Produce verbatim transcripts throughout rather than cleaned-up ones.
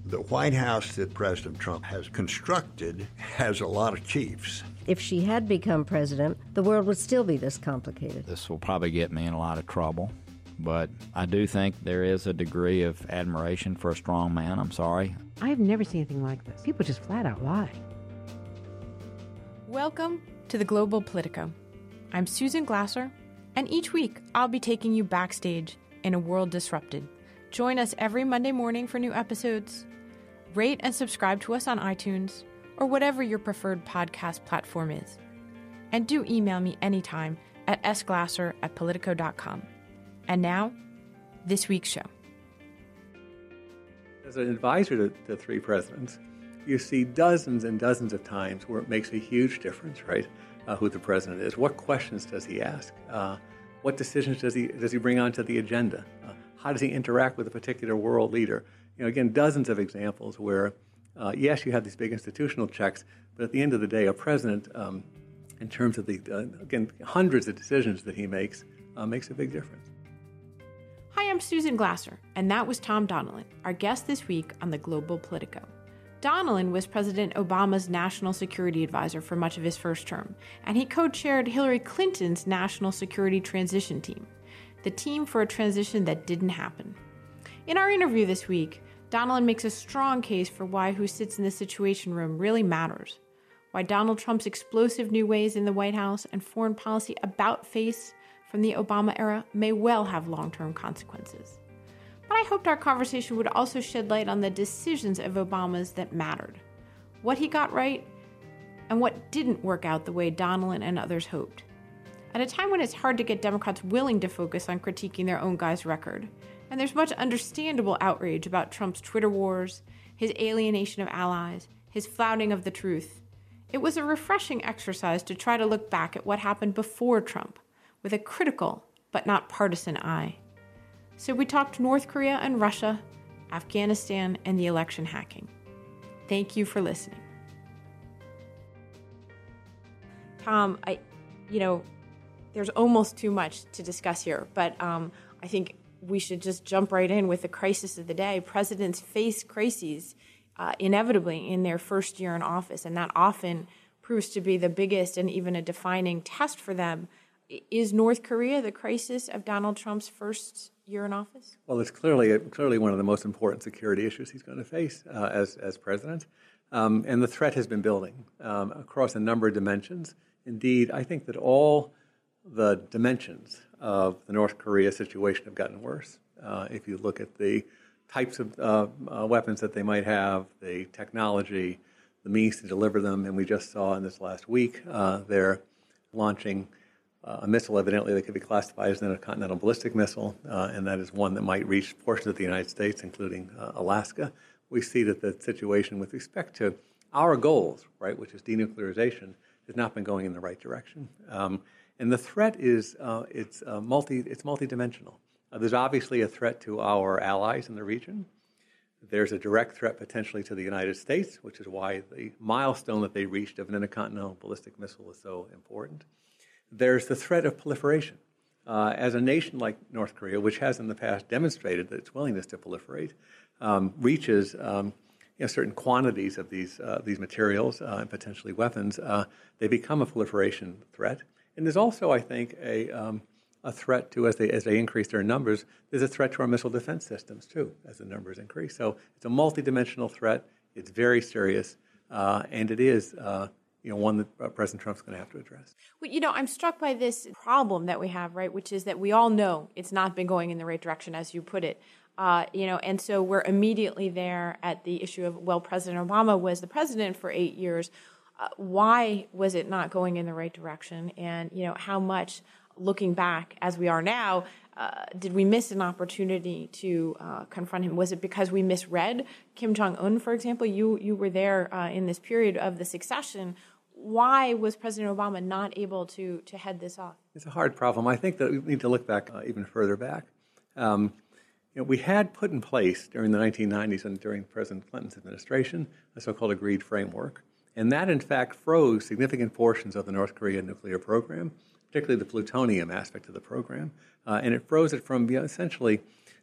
The White House that President Trump has constructed has a lot of chiefs. If she had become president, the world would still be this complicated. This will probably get me in a lot of trouble, but I do think there is a degree of admiration for a strong man. I'm sorry. I have never seen anything like this. People just flat out lie. Welcome to the Global Politico. I'm Susan Glasser, and each week I'll be taking you backstage in a world disrupted. Join us every Monday morning for new episodes. Rate and subscribe to us on iTunes or whatever your preferred podcast platform is. And do email me anytime at s glasser at politico dot com. And now, this week's show. As an advisor to, to three presidents, you see dozens and dozens of times where it makes a huge difference, right, uh, who the president is. What questions does he ask? Uh, what decisions does he does he bring onto the agenda? Uh, how does he interact with a particular world leader? You know, again, dozens of examples where, uh, yes, you have these big institutional checks, but at the end of the day, a president, um, in terms of the, uh, again, hundreds of decisions that he makes, uh, makes a big difference. Hi, I'm Susan Glasser, and that was Tom Donilon, our guest this week on the Global Politico. Donilon was President Obama's national security advisor for much of his first term, and he co-chaired Hillary Clinton's national security transition team, the team for a transition that didn't happen. In our interview this week, Donilon makes a strong case for why who sits in the Situation Room really matters, why Donald Trump's explosive new ways in the White House and foreign policy about-face from the Obama era may well have long-term consequences. But I hoped our conversation would also shed light on the decisions of Obama's that mattered, what he got right, and what didn't work out the way Donilon and others hoped. At a time when it's hard to get Democrats willing to focus on critiquing their own guy's record, and there's much understandable outrage about Trump's Twitter wars, his alienation of allies, his flouting of the truth, it was a refreshing exercise to try to look back at what happened before Trump with a critical but not partisan eye. So we talked North Korea and Russia, Afghanistan, and the election hacking. Thank you for listening. Tom, I, you know, there's almost too much to discuss here, but um, I think we should just jump right in with the crisis of the day. Presidents face crises uh, inevitably in their first year in office, and that often proves to be the biggest and even a defining test for them. Is North Korea the crisis of Donald Trump's first year in office? Well, it's clearly clearly one of the most important security issues he's going to face uh, as as president, um, and the threat has been building um, across a number of dimensions. Indeed, I think that all the dimensions of the North Korea situation have gotten worse. Uh, if you look at the types of uh, uh, weapons that they might have, the technology, the means to deliver them, and we just saw in this last week uh, they're launching Uh, a missile evidently that could be classified as an intercontinental ballistic missile, uh, and that is one that might reach portions of the United States, including uh, Alaska. We see that the situation with respect to our goals, right, which is denuclearization, has not been going in the right direction. Um, and the threat is uh, it's uh, multi it's multidimensional. Uh, there's obviously a threat to our allies in the region. There's a direct threat potentially to the United States, which is why the milestone that they reached of an intercontinental ballistic missile is so important. There's the threat of proliferation. Uh, as a nation like North Korea, which has in the past demonstrated that its willingness to proliferate, um, reaches um, you know, certain quantities of these uh, these materials uh, and potentially weapons, uh, they become a proliferation threat. And there's also, I think, a um, a threat to, as they as they increase their numbers, there's a threat to our missile defense systems too, as the numbers increase. So it's a multidimensional threat. It's very serious, uh, and it is. Uh, you know, one that uh, President Trump's going to have to address. Well, you know, I'm struck by this problem that we have, right, which is that we all know it's not been going in the right direction, as you put it. Uh, you know, and so we're immediately there at the issue of, well, President Obama was the president for eight years. Uh, why was it not going in the right direction? And, you know, how much, looking back as we are now, uh, did we miss an opportunity to uh, confront him? Was it because we misread Kim Jong-un, for example? You you were there uh, in this period of the succession. Why was President Obama not able to to head this off? It's a hard problem. I think that we need to look back uh, even further back. Um, you know, we had put in place during the nineteen nineties and during President Clinton's administration a so-called agreed framework. And that, in fact, froze significant portions of the North Korea nuclear program, particularly the plutonium aspect of the program. Uh, and it froze it from you know, essentially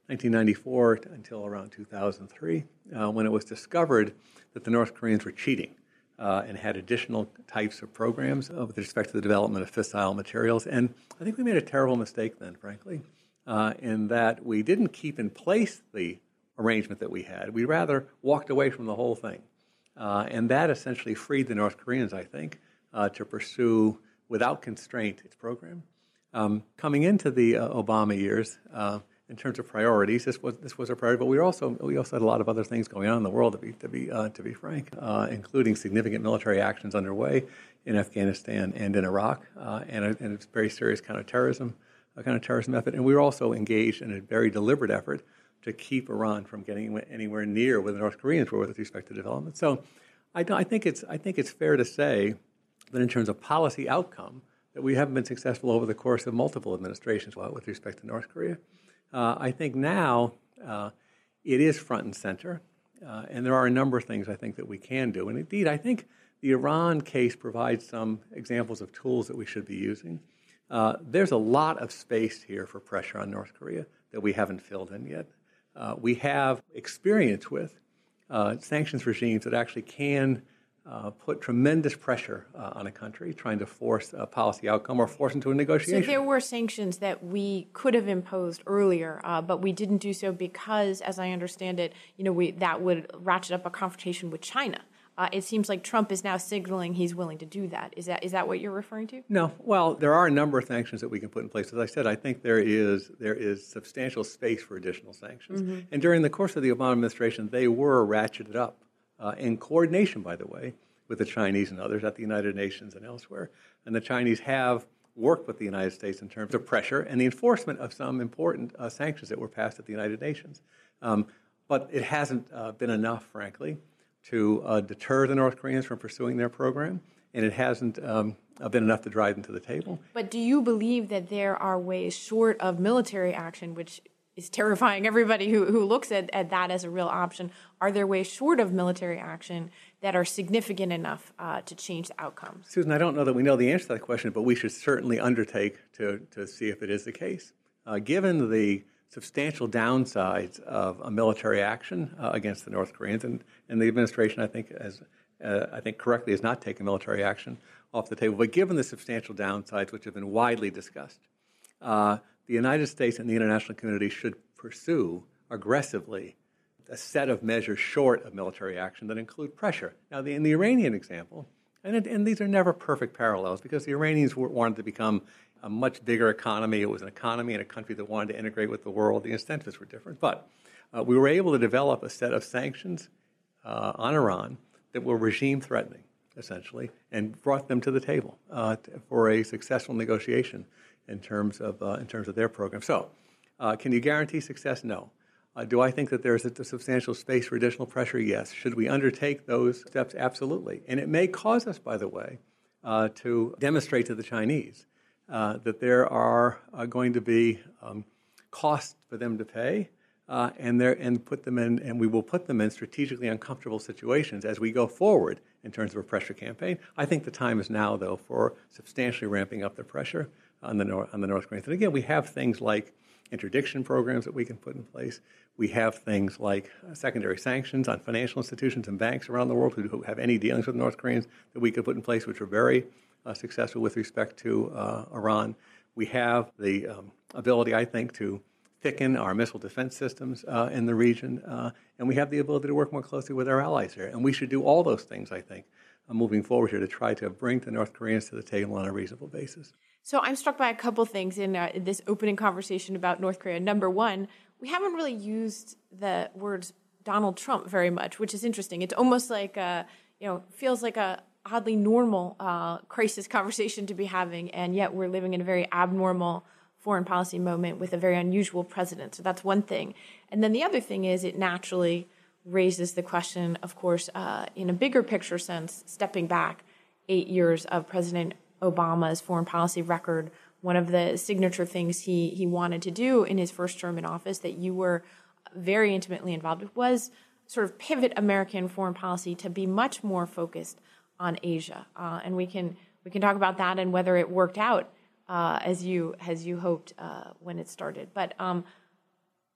nineteen ninety-four until around two thousand three, uh, when it was discovered that the North Koreans were cheating uh, and had additional types of programs uh, with respect to the development of fissile materials. And I think we made a terrible mistake then, frankly, uh, in that we didn't keep in place the arrangement that we had. We rather walked away from the whole thing. Uh, and that essentially freed the North Koreans, I think, uh, to pursue without constraint its program. Um, coming into the uh, Obama years, uh, in terms of priorities, this was this was a priority. But we also we also had a lot of other things going on in the world, to be to be uh, to be frank, uh, including significant military actions underway in Afghanistan and in Iraq, uh, and a, and a very serious counterterrorism, a counterterrorism effort. And we were also engaged in a very deliberate effort to keep Iran from getting anywhere near where the North Koreans were with respect to development. So, I, I think it's I think it's fair to say that in terms of policy outcome, that we haven't been successful over the course of multiple administrations with respect to North Korea. Uh, I think now uh, it is front and center, uh, and there are a number of things I think that we can do. And indeed, I think the Iran case provides some examples of tools that we should be using. Uh, there's a lot of space here for pressure on North Korea that we haven't filled in yet. Uh, we have experience with uh, sanctions regimes that actually can Uh, put tremendous pressure uh, on a country trying to force a policy outcome or force into a negotiation. So there were sanctions that we could have imposed earlier, uh, but we didn't do so because, as I understand it, you know, we, that would ratchet up a confrontation with China. Uh, it seems like Trump is now signaling he's willing to do that. Is that is that what you're referring to? No. Well, there are a number of sanctions that we can put in place. As I said, I think there is there is substantial space for additional sanctions. Mm-hmm. And during the course of the Obama administration, they were ratcheted up. Uh, in coordination, by the way, with the Chinese and others at the United Nations and elsewhere. And the Chinese have worked with the United States in terms of pressure and the enforcement of some important uh, sanctions that were passed at the United Nations. Um, but it hasn't uh, been enough, frankly, to uh, deter the North Koreans from pursuing their program, and it hasn't um, been enough to drive them to the table. But do you believe that there are ways short of military action, which is terrifying everybody who, who looks at, at that as a real option? Are there ways short of military action that are significant enough uh, to change the outcomes? Susan, I don't know that we know the answer to that question, but we should certainly undertake to, to see if it is the case. Uh, given the substantial downsides of a military action uh, against the North Koreans, and, and the administration, I think, as uh, I think correctly, has not taken military action off the table, but given the substantial downsides, which have been widely discussed, uh, the United States and the international community should pursue aggressively a set of measures short of military action that include pressure. Now, the, in the Iranian example, and, it, and these are never perfect parallels because the Iranians were, wanted to become a much bigger economy. It was an economy in a country that wanted to integrate with the world. The incentives were different. But uh, we were able to develop a set of sanctions uh, on Iran that were regime-threatening, essentially, and brought them to the table uh, to, for a successful negotiation in terms of uh, in terms of their program. So, uh, can you guarantee success? No. Uh, do I think that there's a, a substantial space for additional pressure? Yes. Should we undertake those steps? Absolutely. And it may cause us, by the way, uh, to demonstrate to the Chinese uh, that there are uh, going to be um, costs for them to pay, uh, and there and put them in, and we will put them in strategically uncomfortable situations as we go forward in terms of a pressure campaign. I think the time is now, though, for substantially ramping up the pressure on the North, on the North Koreans. And again, we have things like interdiction programs that we can put in place. We have things like uh, secondary sanctions on financial institutions and banks around the world who, who have any dealings with North Koreans that we could put in place, which are very uh, successful with respect to uh, Iran. We have the um, ability, I think, to thicken our missile defense systems uh, in the region, uh, and we have the ability to work more closely with our allies here. And we should do all those things, I think, uh, moving forward here to try to bring the North Koreans to the table on a reasonable basis. So I'm struck by a couple things in, uh, in this opening conversation about North Korea. Number one, we haven't really used the words Donald Trump very much, which is interesting. It's almost like, a, you know, feels like a oddly normal uh, crisis conversation to be having, and yet we're living in a very abnormal foreign policy moment with a very unusual president. So that's one thing. And then the other thing is it naturally raises the question, of course, uh, in a bigger picture sense, stepping back eight years of President Obama's foreign policy record. One of the signature things he, he wanted to do in his first term in office that you were very intimately involved with was sort of pivot American foreign policy to be much more focused on Asia. Uh, and we can we can talk about that and whether it worked out uh, as you as you hoped uh, when it started. But um,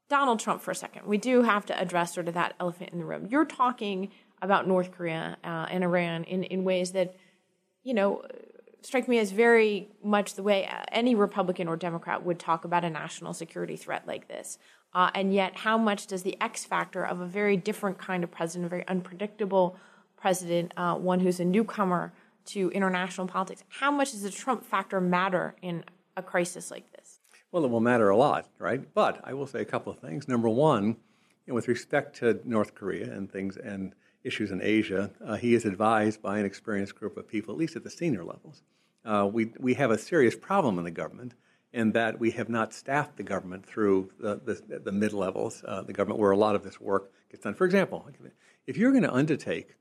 Donald Trump for a second. We do have to address sort of that elephant in the room. You're talking about North Korea uh, and Iran in, in ways that, you know, strike me as very much the way any Republican or Democrat would talk about a national security threat like this. Uh, and yet, how much does the X factor of a very different kind of president, a very unpredictable president, uh, one who's a newcomer to international politics, how much does the Trump factor matter in a crisis like this? Well, it will matter a lot, right? But I will say a couple of things. Number one, you know, with respect to North Korea and things and issues in Asia, uh, he is advised by an experienced group of people, at least at the senior levels. Uh, we we have a serious problem in the government in that we have not staffed the government through the the, the mid levels, uh, the government where a lot of this work gets done. For example, if you're going to undertake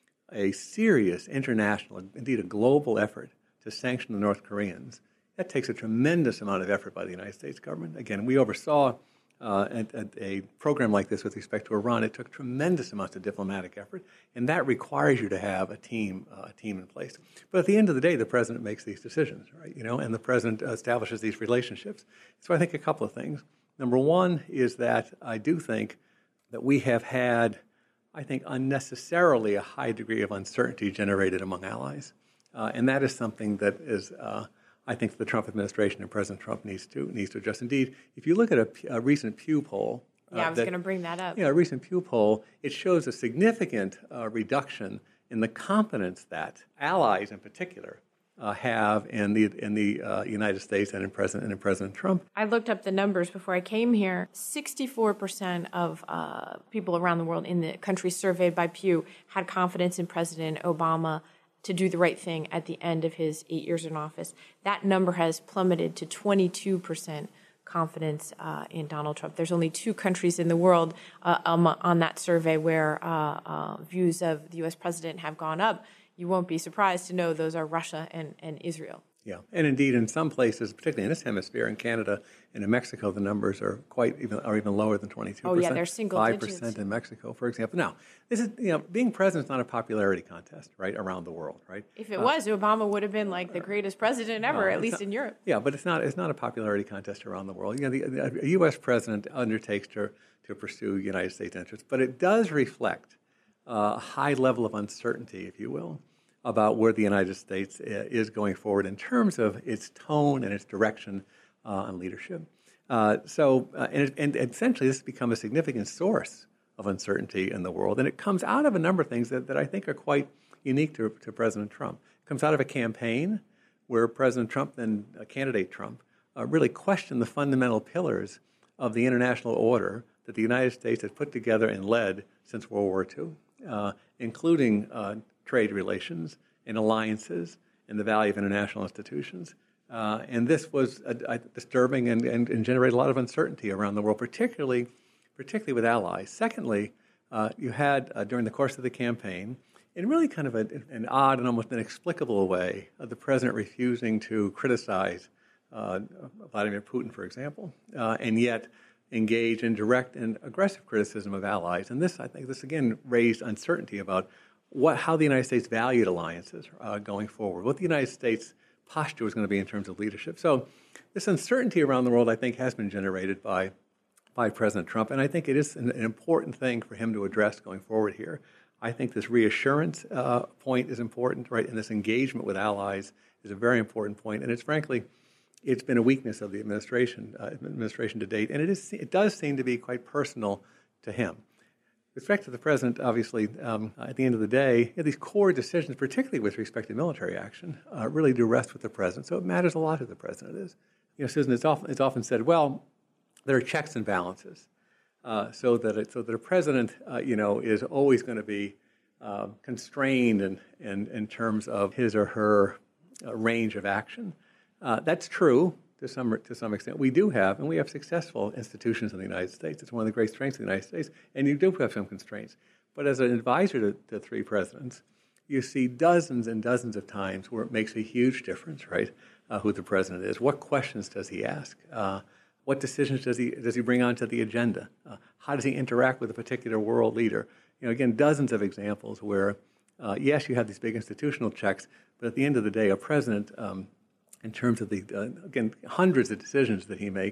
a serious international, indeed a global effort to sanction the North Koreans, that takes a tremendous amount of effort by the United States government. Again, we oversaw uh, a, a program like this with respect to Iran. It took tremendous amounts of diplomatic effort, and that requires you to have a team, uh, a team in place. But at the end of the day, the president makes these decisions, right? You know, and the president establishes these relationships. So I think a couple of things. Number one is that I do think that we have had, I think, unnecessarily a high degree of uncertainty generated among allies, uh, and that is something that is. Uh, I think the Trump administration and President Trump needs to needs to address. Indeed, if you look at a, a recent Pew poll, yeah, uh, I was going to bring that up. Yeah, you know, a recent Pew poll, it shows a significant uh, reduction in the confidence that allies, in particular, uh, have in the in the uh, United States and in President and in President Trump. I looked up the numbers before I came here. sixty-four percent of uh, people around the world in the countries surveyed by Pew had confidence in President Obama to do the right thing at the end of his eight years in office. That number has plummeted to twenty-two percent confidence uh, in Donald Trump. There's only two countries in the world uh, um, on that survey where uh, uh, views of the U S president have gone up. You won't be surprised to know those are Russia and, and Israel. Yeah, and indeed, in some places, particularly in this hemisphere, in Canada and in Mexico, the numbers are quite even are even lower than twenty-two percent. Oh yeah, they're single Five digits. percent in Mexico, for example. Now, this is you know, being president is not a popularity contest, right, around the world, right? If it uh, was, Obama would have been like the greatest president ever, no, at least not, in Europe. Yeah, but it's not it's not a popularity contest around the world. You know, the, a U S president undertakes to to pursue United States interests, but it does reflect uh, a high level of uncertainty, if you will, about where the United States is going forward in terms of its tone and its direction uh, on leadership. Uh, so, uh, and, it, and essentially, this has become a significant source of uncertainty in the world, and it comes out of a number of things that, that I think are quite unique to, to President Trump. It comes out of a campaign where President Trump and uh, candidate Trump uh, really questioned the fundamental pillars of the international order that the United States has put together and led since World War Two, uh, including uh, trade relations and alliances and the value of international institutions. Uh, and this was uh, uh, disturbing and, and, and generated a lot of uncertainty around the world, particularly particularly with allies. Secondly, uh, you had, uh, during the course of the campaign, in really kind of a, an odd and almost inexplicable way, uh, the president refusing to criticize uh, Vladimir Putin, for example, uh, and yet engage in direct and aggressive criticism of allies. And this, I think, this again raised uncertainty about what, how the United States valued alliances uh, going forward, what the United States posture was going to be in terms of leadership. So this uncertainty around the world, I think, has been generated by by President Trump, and I think it is an, an important thing for him to address going forward here. I think this reassurance uh, point is important, right, and this engagement with allies is a very important point, and it's frankly, it's been a weakness of the administration uh, administration to date, and it is it does seem to be quite personal to him. With respect to the president, obviously, um, at the end of the day, you know, these core decisions, particularly with respect to military action, uh, really do rest with the president. So it matters a lot who the president is. You know, Susan, it's often, it's often said, well, there are checks and balances, uh, so that it, so that a president, uh, you know, is always going to be uh, constrained in, in in terms of his or her uh, range of action. Uh, that's true to some to some extent. We do have, and we have successful institutions in the United States. It's one of the great strengths of the United States, and you do have some constraints. But as an advisor to, to three presidents, you see dozens and dozens of times where it makes a huge difference, right, uh, who the president is. What questions does he ask? Uh, what decisions does he does he bring onto the agenda? Uh, how does he interact with a particular world leader? You know, again, dozens of examples where, uh, yes, you have these big institutional checks, but at the end of the day, a president, um, in terms of the, uh, again, hundreds of decisions that he makes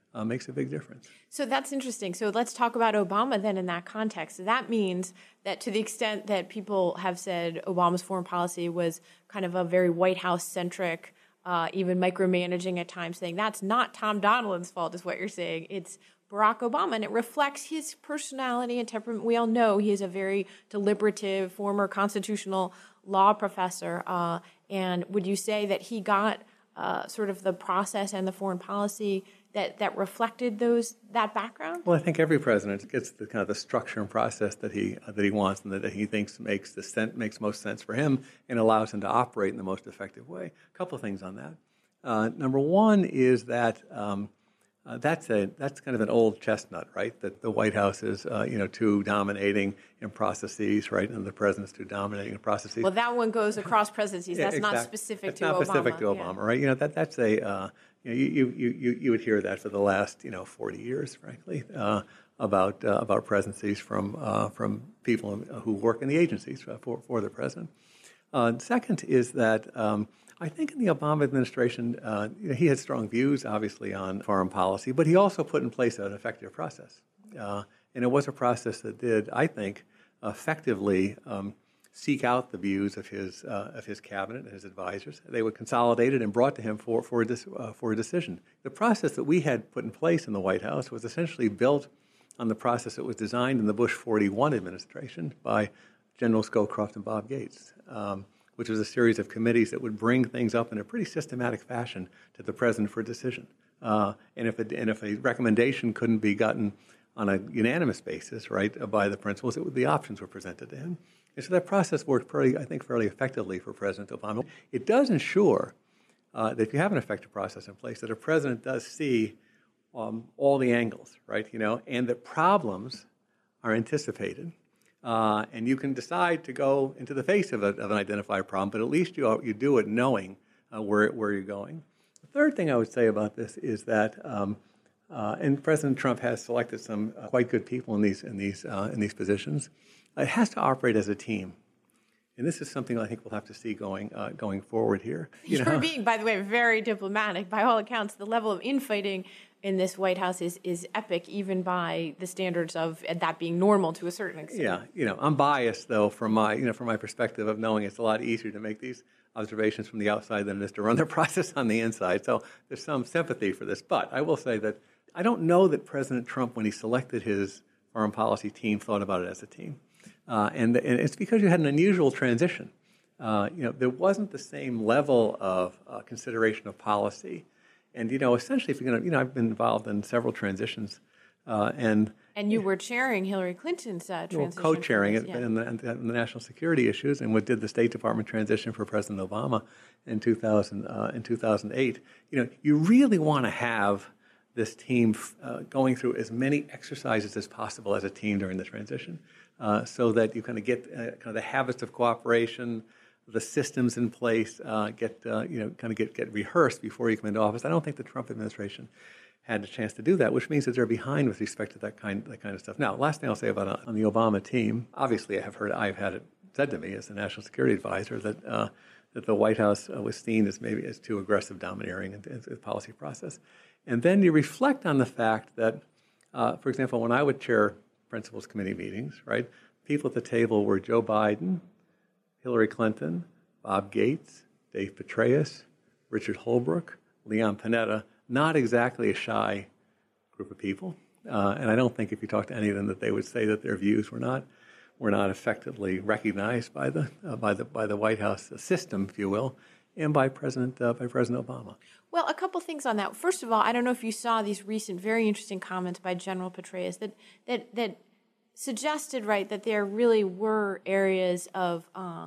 uh, makes a big difference. So that's interesting. So let's talk about Obama then in that context. So that means that to the extent that people have said Obama's foreign policy was kind of a very White House-centric, uh, even micromanaging at times, saying that's not Tom Donilon's fault is what you're saying. It's Barack Obama, and it reflects his personality and temperament. We all know he is a very deliberative, former constitutional law professor. Uh, and would you say that he got uh, sort of the process and the foreign policy that, that reflected those that background? Well, I think every president gets the kind of the structure and process that he uh, that he wants and that, that he thinks makes the sen- makes most sense for him and allows him to operate in the most effective way. A couple of things on that. Uh, number one is that. Um, Uh, that's a that's kind of an old chestnut, right? That the White House is, uh, you know, too dominating in processes, right, and the president's too dominating in processes. Well, that one goes across presidencies. That's yeah, exactly. not specific that's to not Obama. specific to Yeah. Obama, right? You know, that that's a uh, you know you, you you you would hear that for the last you know forty years, frankly, uh, about uh, about presidencies from uh, from people who work in the agencies for for the president. Uh, second is that. Um, I think in the Obama administration, uh, you know, he had strong views, obviously, on foreign policy, but he also put in place an effective process. Uh, and it was a process that did, I think, effectively um, seek out the views of his uh, of his cabinet and his advisors. They were consolidated and brought to him for for a, uh, for a decision. The process that we had put in place in the White House was essentially built on the process that was designed in the Bush forty-one administration by General Scowcroft and Bob Gates. Um, which was a series of committees that would bring things up in a pretty systematic fashion to the president for decision. Uh, and, if a, and if a recommendation couldn't be gotten on a unanimous basis, right, by the principals, it would, the options were presented to him. And so that process worked, pretty, I think, fairly effectively for President Obama. It does ensure uh, that if you have an effective process in place, that a president does see um, all the angles, right, you know, and that problems are anticipated. Uh, and you can decide to go into the face of, a, of an identified problem, but at least you you do it knowing uh, where where you're going. The third thing I would say about this is that, um, uh, and President Trump has selected some uh, quite good people in these in these uh, in these positions. It has to operate as a team, and this is something I think we'll have to see going uh, going forward here. You You're know? being, by the way, very diplomatic. By all accounts, the level of infighting in this White House is, is epic, even by the standards of that being normal to a certain extent. Yeah, you know, I'm biased though from my you know from my perspective of knowing it's a lot easier to make these observations from the outside than it is to run the process on the inside. So there's some sympathy for this, but I will say that I don't know that President Trump, when he selected his foreign policy team, thought about it as a team, uh, and, and it's because you had an unusual transition. Uh, you know, there wasn't the same level of uh, consideration of policy. And, you know, essentially, if you're going to, you know, I've been involved in several transitions. Uh, and and you were chairing Hillary Clinton's uh, transition. Well, co-chairing it yeah. in, the, in the national security issues, and what did the State Department transition for President Obama in two thousand, uh, in two thousand eight. You know, you really want to have this team uh, going through as many exercises as possible as a team during the transition, uh, so that you kind of get uh, kind of the habits of cooperation, the systems in place, uh, get uh, you know, kind of get, get rehearsed before you come into office. I don't think the Trump administration had a chance to do that, which means that they're behind with respect to that kind that kind of stuff. Now, last thing I'll say about uh, on the Obama team, obviously, I have heard I've had it said to me as the national security advisor that uh, that the White House uh, was seen as maybe as too aggressive, domineering in, in the policy process, and then you reflect on the fact that, uh, for example, when I would chair principals committee meetings, right, people at the table were Joe Biden, Hillary Clinton, Bob Gates, Dave Petraeus, Richard Holbrooke, Leon Panetta, not exactly a shy group of people. Uh, and I don't think if you talk to any of them that they would say that their views were not were not effectively recognized by the uh, by the by the White House system, if you will, and by President uh, by President Obama. Well, a couple things on that. First of all, I don't know if you saw these recent, very interesting comments by General Petraeus that that that suggested, right, that there really were areas of uh,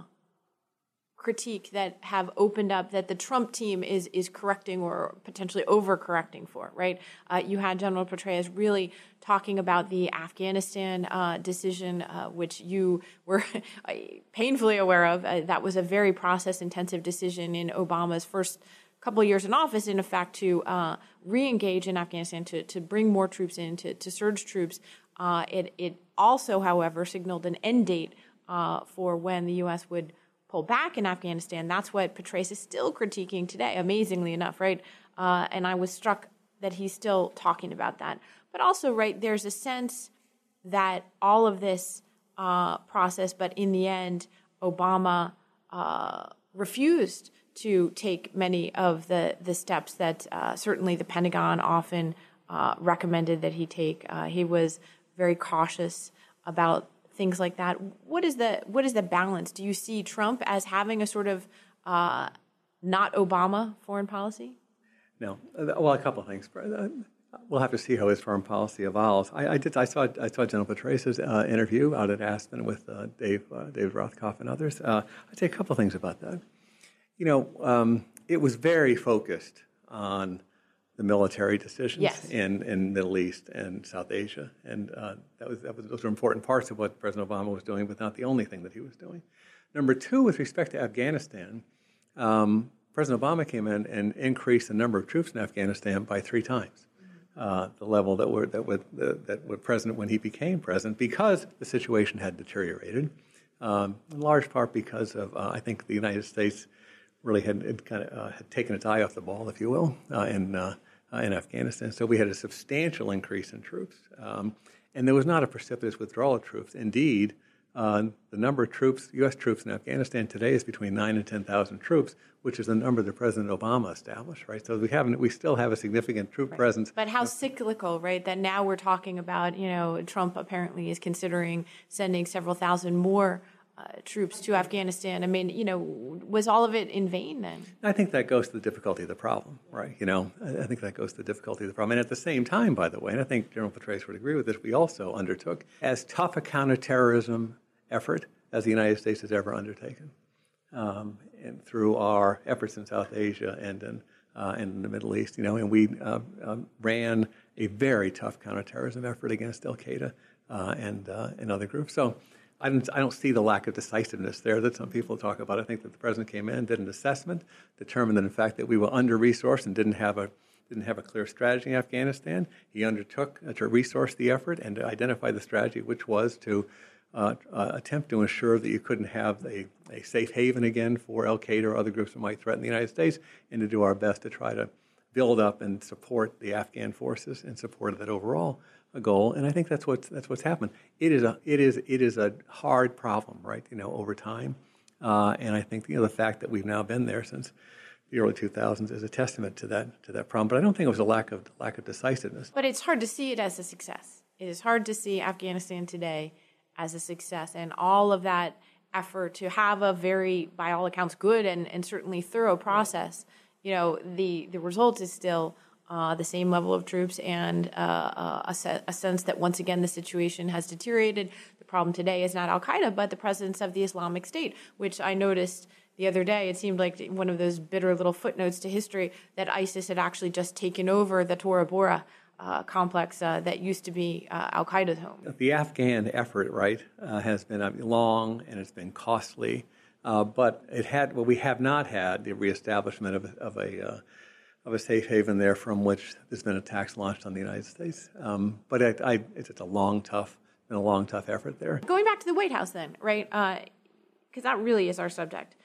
critique that have opened up that the Trump team is is correcting or potentially overcorrecting for, right? Uh, you had General Petraeus really talking about the Afghanistan uh, decision, uh, which you were painfully aware of. Uh, that was a very process-intensive decision in Obama's first couple of years in office, in effect, to uh, re-engage in Afghanistan, to, to bring more troops in, to, to surge troops. Uh, it, it also, however, signaled an end date uh, for when the U S would pull back in Afghanistan. That's what Petraeus is still critiquing today, amazingly enough, right? Uh, and I was struck that he's still talking about that. But also, right, there's a sense that all of this uh, process, but in the end, Obama uh, refused to take many of the, the steps that uh, certainly the Pentagon often uh, recommended that he take. Uh, he was very cautious about things like that. What is the what is the balance? Do you see Trump as having a sort of uh, not Obama foreign policy? No. Well, a couple of things. We'll have to see how his foreign policy evolves. I, I did. I saw. I saw General Petraeus' uh, interview out at Aspen with uh, Dave, uh, David Rothkopf and others. Uh, I'd say a couple of things about that. You know, um, it was very focused on the military decisions yes. in in Middle East and South Asia, and uh, that was that was those were important parts of what President Obama was doing, but not the only thing that he was doing. Number two, with respect to Afghanistan. Um, President Obama came in and increased the number of troops in Afghanistan by three times uh, the level that were that would that would president when he became president, because the situation had deteriorated, um, in large part because of uh, I think the United States really had, had kind of uh, had taken its eye off the ball, if you will, uh, in uh, uh, in Afghanistan. So we had a substantial increase in troops, um, and there was not a precipitous withdrawal of troops. Indeed. Uh, the number of troops, U S troops in Afghanistan today is between nine and ten thousand troops, which is the number that President Obama established, right? So we haven't, we still have a significant troop right. presence. But how cyclical, right? That now we're talking about, you know, Trump apparently is considering sending several thousand more uh, troops to Afghanistan. I mean, you know, was all of it in vain then? I think that goes to the difficulty of the problem, right? You know, I think that goes to the difficulty of the problem. And at the same time, by the way, and I think General Petraeus would agree with this, we also undertook as tough a counterterrorism effort as the United States has ever undertaken, um, and through our efforts in South Asia and in, uh, and in the Middle East, you know, and we uh, um, ran a very tough counterterrorism effort against Al Qaeda uh, and uh, and other groups. So I don't I don't see the lack of decisiveness there that some people talk about. I think that the president came in, did an assessment, determined that in fact that we were under-resourced and didn't have a didn't have a clear strategy in Afghanistan. He undertook uh, to resource the effort and to identify the strategy, which was to Uh, uh, attempt to ensure that you couldn't have a, a safe haven again for Al Qaeda or other groups that might threaten the United States, and to do our best to try to build up and support the Afghan forces in support of that overall uh, goal. And I think that's what's that's what's happened. It is a it is it is a hard problem, right? You know, over time, uh, and I think you know the fact that we've now been there since the early two thousands is a testament to that to that problem. But I don't think it was a lack of lack of decisiveness. But it's hard to see it as a success. It is hard to see Afghanistan today as a success, and all of that effort to have a very, by all accounts, good and, and certainly thorough process, you know, the, the result is still uh, the same level of troops and uh, a, se- a sense that once again the situation has deteriorated. The problem today is not Al-Qaeda, but the presence of the Islamic State, which I noticed the other day. It seemed like one of those bitter little footnotes to history that ISIS had actually just taken over the Tora Bora Uh, complex uh, that used to be uh, Al-Qaeda's home. The Afghan effort, right, uh, has been uh, long and it's been costly, uh, but it had. Well, we have not had the reestablishment of, of a uh, of a safe haven there from which there's been attacks launched on the United States. Um, but I, I, it's, it's a long, tough, been a long, tough effort there. Going back to the White House, then, right? Because uh, that really is our subject.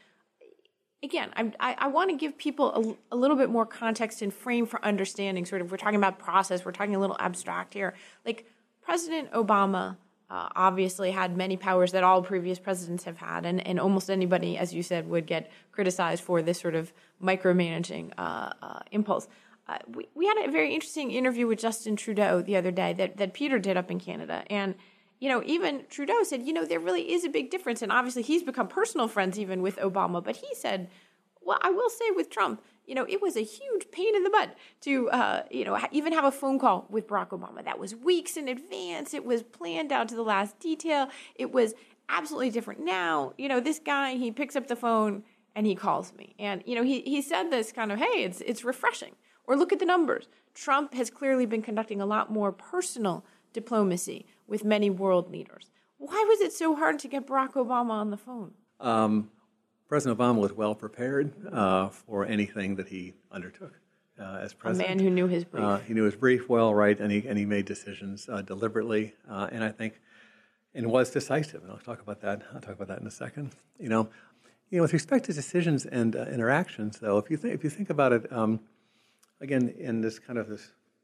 Again, I'm, I, I want to give people a, a little bit more context and frame for understanding. Sort of, we're talking about process. We're talking a little abstract here. Like President Obama uh, obviously had many powers that all previous presidents have had, and, and almost anybody, as you said, would get criticized for this sort of micromanaging uh, uh, impulse. Uh, we, we had a very interesting interview with Justin Trudeau the other day that, that Peter did up in Canada, and you know, even Trudeau said, you know, there really is a big difference. And obviously he's become personal friends even with Obama. But he said, well, I will say with Trump, you know, it was a huge pain in the butt to, uh, you know, even have a phone call with Barack Obama. That was weeks in advance. It was planned down to the last detail. It was absolutely different. Now, you know, this guy, he picks up the phone and he calls me. And, you know, he, he said this kind of, hey, it's it's refreshing. Or look at the numbers. Trump has clearly been conducting a lot more personal diplomacy with many world leaders. Why was it so hard to get Barack Obama on the phone? Um, President Obama was well prepared uh, for anything that he undertook uh, as president. A man who knew his brief. Uh, he knew his brief well, right, and he and he made decisions uh, deliberately, uh, and I think, and was decisive. And I'll talk about that. I'll talk about that in a second. You know, you know, with respect to decisions and uh, interactions, though, if you think if you think about it, um, again, in this kind of this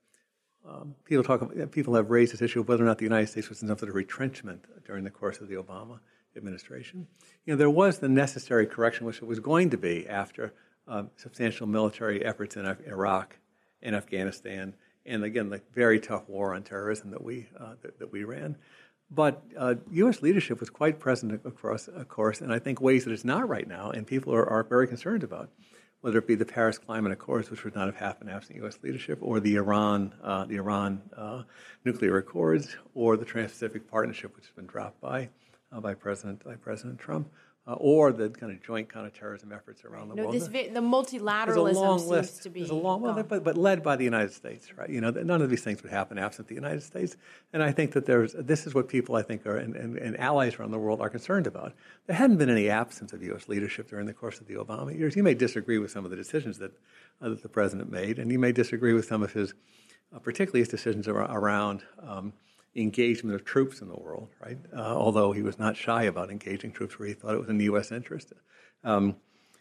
um, people talk. About, people have raised this issue of whether or not the United States was in some sort of retrenchment during the course of the Obama administration. You know, there was the necessary correction, which it was going to be after um, substantial military efforts in Iraq and Afghanistan, and again, the very tough war on terrorism that we uh, that, that we ran. But uh, U S leadership was quite present across, of course, and I think ways that it's not right now, and people are, are very concerned about, whether it be the Paris Climate Accords, which would not have happened absent U S leadership, or the Iran, uh, the Iran uh, nuclear accords, or the Trans-Pacific Partnership, which has been dropped by uh, by President by President Trump. Uh, or the kind of joint counterterrorism efforts around the no, world. This, the There's multilateralism a long seems list. to be There's a long, well, gone. but, but led by the United States, right? You know, none of these things would happen absent the United States. And I think that there's, this is what people I think are, and, and, and allies around the world are concerned about. There hadn't been any absence of U S leadership during the course of the Obama years. You may disagree with some of the decisions that, uh, that the president made, and you may disagree with some of his, uh, particularly his decisions ar- around um, engagement of troops in the world, right? Uh, although he was not shy about engaging troops where he thought it was in the U S interest. Um,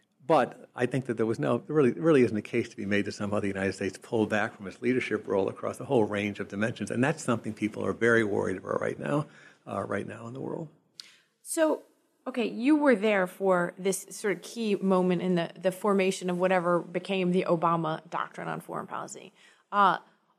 but I think that there was no, there really, really isn't a case to be made that somehow the United States pulled back from its leadership role across a whole range of dimensions, and that's something people are very worried about right now, uh, right now in the world. So, okay, you were there for this sort of key moment in the, the formation of whatever became the Obama Doctrine on Foreign Policy. Uh,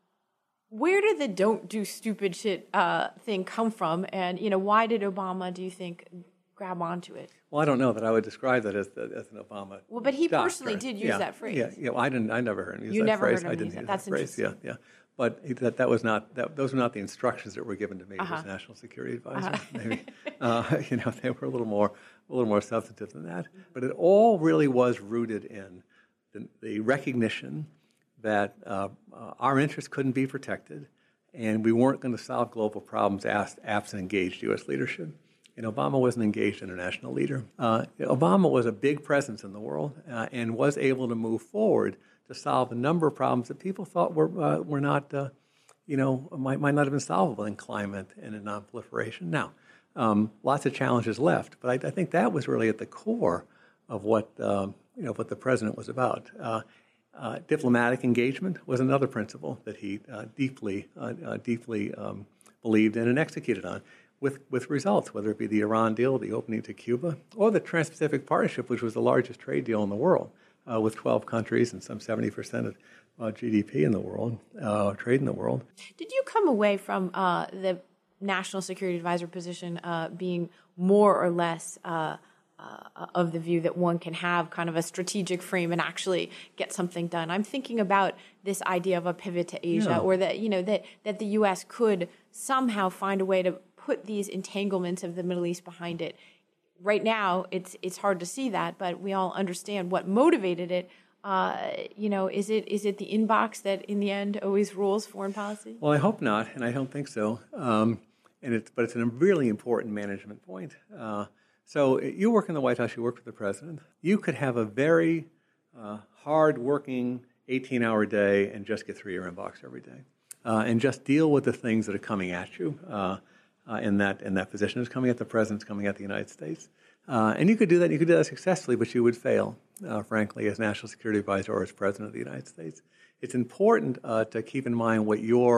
Where did the "don't do stupid shit" uh, thing come from, and you know, why did Obama, do you think, grab onto it? Well, I don't know that I would describe that as, the, as an Obama. Well, but he doctrine. personally did use yeah, that phrase. Yeah, yeah. Well, I didn't. I never heard him use You that never phrase. heard him I didn't use use that. That's phrase. Yeah, interesting. yeah. But he, that that was not. That, those were not the instructions that were given to me Uh-huh. as National Security Advisor. Uh-huh. Maybe, uh, you know, they were a little more, a little more substantive than that. But it all really was rooted in the, the recognition that uh, uh, our interests couldn't be protected, and we weren't going to solve global problems absent engaged U S leadership. And Obama was an engaged international leader. Uh, Obama was a big presence in the world uh, and was able to move forward to solve a number of problems that people thought were uh, were not, uh, you know, might, might not have been solvable in climate and in nonproliferation. Now, um, lots of challenges left, but I, I think that was really at the core of what um, you know what the president was about. Uh, Uh, diplomatic engagement was another principle that he uh, deeply, uh, uh, deeply um, believed in and executed on, with with results, whether it be the Iran deal, the opening to Cuba, or the Trans-Pacific Partnership, which was the largest trade deal in the world, uh, with twelve countries and some seventy percent of uh, G D P in the world, uh, trade in the world. Did you come away from uh, the National Security Advisor position uh, being more or less uh, Uh, of the view that one can have kind of a strategic frame and actually get something done? I'm thinking about this idea of a pivot to Asia, Yeah. or that, you know, that, that the U S could somehow find a way to put these entanglements of the Middle East behind it. Right now, it's it's hard to see that, but we all understand what motivated it. Uh, you know, is it is it the inbox that in the end always rules foreign policy? Well, I hope not, and I don't think so. Um, and it's but it's a really important management point. Uh, So you work in the White House, you work with the president. You could have a very uh, hard-working eighteen-hour day and just get through your inbox every day, uh, and just deal with the things that are coming at you uh, uh, in that in that position. It's coming at the president, it's coming at the United States, uh, and you could do that. You could do that successfully, but you would fail, uh, frankly, as National Security Advisor or as President of the United States. It's important uh, to keep in mind what your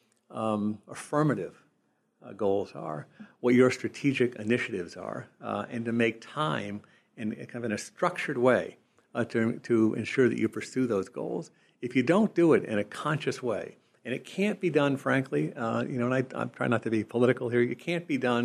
um, affirmative Uh, goals are, what your strategic initiatives are, uh, and to make time in kind of in a structured way uh, to, to ensure that you pursue those goals. If you don't do it in a conscious way, and it can't be done, frankly, uh, you know, and I, I'm trying not to be political here, it can't be done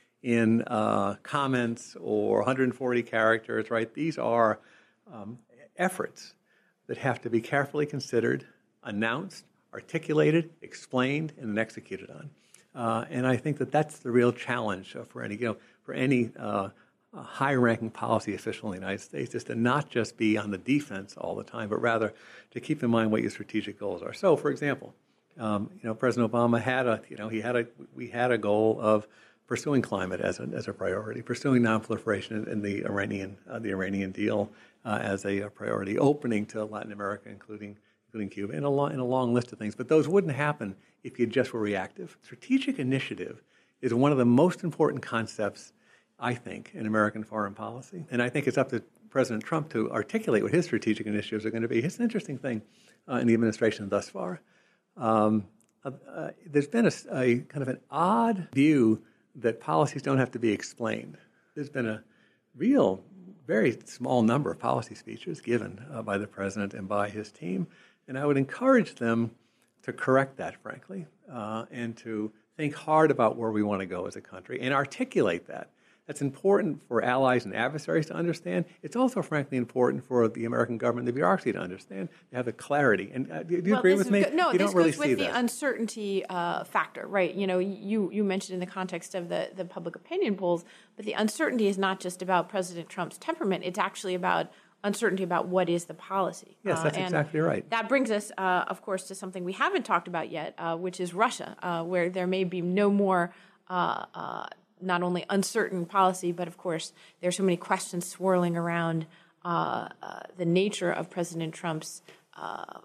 in uh, comments or one hundred forty characters, right? These are um, efforts that have to be carefully considered, announced, articulated, explained, and then executed on. Uh, and I think that that's the real challenge uh, for any, you know, for any uh, high-ranking policy official in the United States, is to not just be on the defense all the time, but rather to keep in mind what your strategic goals are. So, for example, um, you know, President Obama had a, you know, he had a, we had a goal of pursuing climate as a as a priority, pursuing nonproliferation and the Iranian uh, the Iranian deal uh, as a, a priority, opening to Latin America, including. including Cuba, and a, long, and a long list of things. But those wouldn't happen if you just were reactive. Strategic initiative is one of the most important concepts, I think, in American foreign policy. And I think it's up to President Trump to articulate what his strategic initiatives are going to be. It's an interesting thing uh, in the administration thus far. Um, uh, uh, there's been a, a kind of an odd view that policies don't have to be explained. There's been a real, very small number of policy speeches given uh, by the president and by his team, and I would encourage them to correct that, frankly, uh, and to think hard about where we want to go as a country and articulate that. That's important for allies and adversaries to understand. It's also, frankly, important for the American government and the bureaucracy to understand, to have the clarity. And uh, do, do you well, agree this with is me? Good. No, you this don't really goes with see the that. uncertainty uh, factor, right? You know, you you mentioned in the context of the, the public opinion polls, but the uncertainty is not just about President Trump's temperament. It's actually about uncertainty about what is the policy. Yes, that's uh, and exactly right. That brings us, uh, of course, to something we haven't talked about yet, uh, which is Russia, uh, where there may be no more uh, uh, not only uncertain policy, but of course, there's so many questions swirling around uh, uh, the nature of President Trump's uh,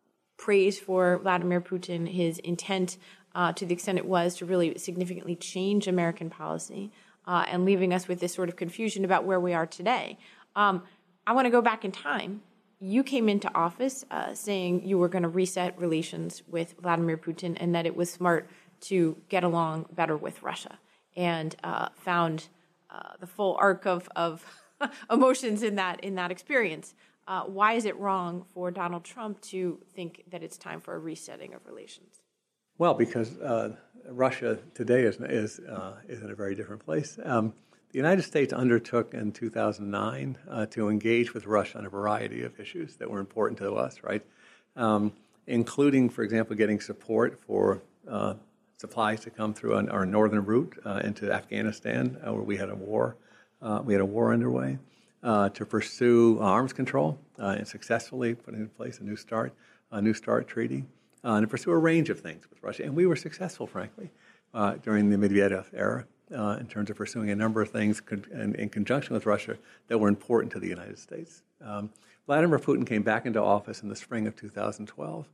praise for Vladimir Putin, his intent, uh, to the extent it was, to really significantly change American policy, uh, and leaving us with this sort of confusion about where we are today. Um, I want to go back in time. You came into office uh, saying you were going to reset relations with Vladimir Putin and that it was smart to get along better with Russia, and uh, found uh, the full arc of, of emotions in that in that experience. Uh, why is it wrong for Donald Trump to think that it's time for a resetting of relations? Well, because uh, Russia today is is, uh, is in a very different place. Um, the United States undertook in two thousand nine uh, to engage with Russia on a variety of issues that were important to us, right? Um, including, for example, getting support for uh, supplies to come through on our northern route uh, into Afghanistan, uh, where we had a war. Uh, we had a war underway. Uh, to pursue arms control uh, and successfully putting in place a New START, a New START treaty, uh, and to pursue a range of things with Russia. And we were successful, frankly, uh, during the Medvedev era uh, in terms of pursuing a number of things con- in, in conjunction with Russia that were important to the United States. Um, Vladimir Putin came back into office in the spring of two thousand twelve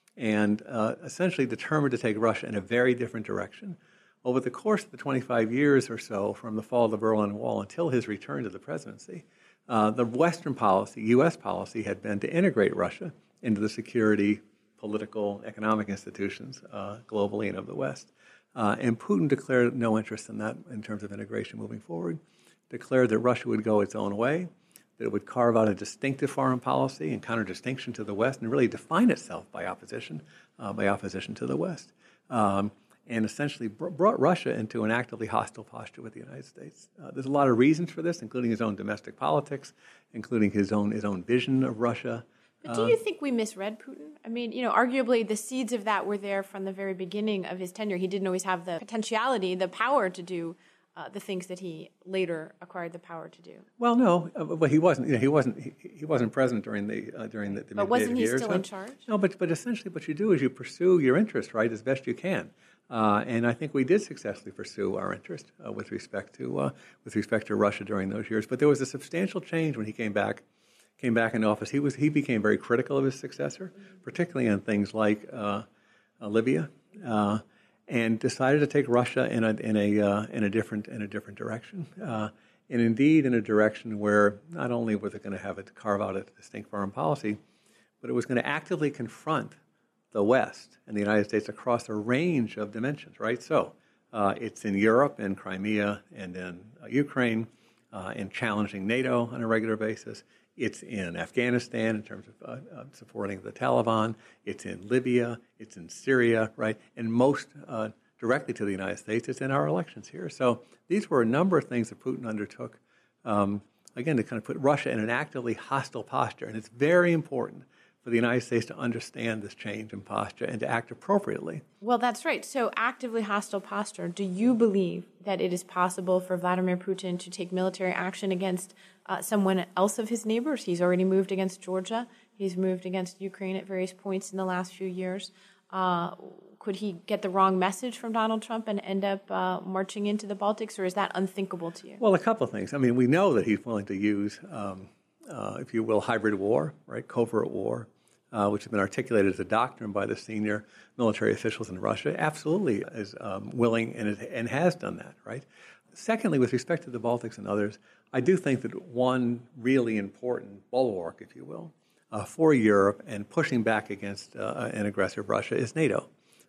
and uh, essentially determined to take Russia in a very different direction. Over the course of the twenty-five years or so from the fall of the Berlin Wall until his return to the presidency, uh, the Western policy, U S policy, had been to integrate Russia into the security, political, economic institutions uh, globally and of the West. Uh, and Putin declared no interest in that in terms of integration moving forward, declared that Russia would go its own way, that it would carve out a distinctive foreign policy and counter-distinction to the West and really define itself by opposition, uh, by opposition to the West. Um, and essentially brought Russia into an actively hostile posture with the United States. Uh, there's a lot of reasons for this, including his own domestic politics, including his own his own vision of Russia. But do you think we misread Putin? I mean, you know, arguably the seeds of that were there from the very beginning of his tenure. He didn't always have the potentiality, the power to do uh, the things that he later acquired the power to do. Well, no, uh, but he wasn't. You know, he wasn't. He, he wasn't president during the uh, during the. the but wasn't he years, still huh? in charge? No, but but essentially, what you do is you pursue your interest, right, as best you can. Uh, and I think we did successfully pursue our interest uh, with respect to uh, with respect to Russia during those years. But there was a substantial change when he came back came back into office. He was he became very critical of his successor, particularly on things like uh, uh, Libya, uh, and decided to take Russia in a in a uh, in a different in a different direction, uh, and indeed in a direction where not only was it going to have it carve out a distinct foreign policy, but it was going to actively confront the West and the United States across a range of dimensions, right? So uh, it's in Europe, in Crimea, and in uh, Ukraine, uh, in challenging NATO on a regular basis. It's in Afghanistan in terms of uh, uh, supporting the Taliban. It's in Libya. It's in Syria, right? And most uh, directly to the United States, it's in our elections here. So these were a number of things that Putin undertook, um, again, to kind of put Russia in an actively hostile posture. And it's very important for the United States to understand this change in posture and to act appropriately. Well, that's right. So actively hostile posture. Do you believe that it is possible for Vladimir Putin to take military action against uh, someone else of his neighbors? He's already moved against Georgia. He's moved against Ukraine at various points in the last few years. Uh, could he get the wrong message from Donald Trump and end up uh, marching into the Baltics, or is that unthinkable to you? Well, a couple of things. I mean, we know that he's willing to use um, Uh, if you will, hybrid war, right, covert war, uh, which has been articulated as a doctrine by the senior military officials in Russia, absolutely is um, willing and, is, and has done that, right? Secondly, with respect to the Baltics and others, I do think that one really important bulwark, if you will, uh, for Europe and pushing back against uh, an aggressive Russia is NATO.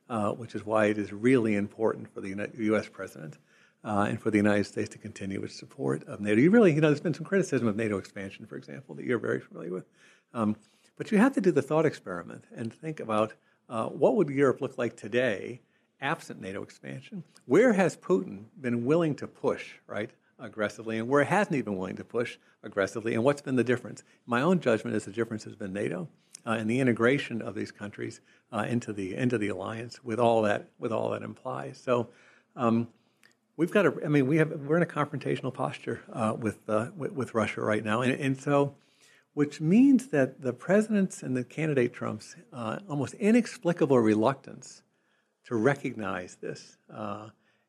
uh, which is why it is really important for the Uni- U S president uh, and for the United States to continue its support of NATO. You really, you know, there's been some criticism of NATO expansion, for example, that you're very familiar with. Um, but you have to do the thought experiment and think about uh, what would Europe look like today absent NATO expansion? Where has Putin been willing to push, right, aggressively, and where hasn't he been willing to push aggressively, and what's been the difference? My own judgment is the difference has been NATO uh, and the integration of these countries uh, into the into the alliance with all that with all that implies. So um, we've got to. I mean, we have we're in a confrontational posture uh, with, uh, with with Russia right now, and, and so. Which means that the president's and the candidate Trump's uh, almost inexplicable reluctance to recognize this uh,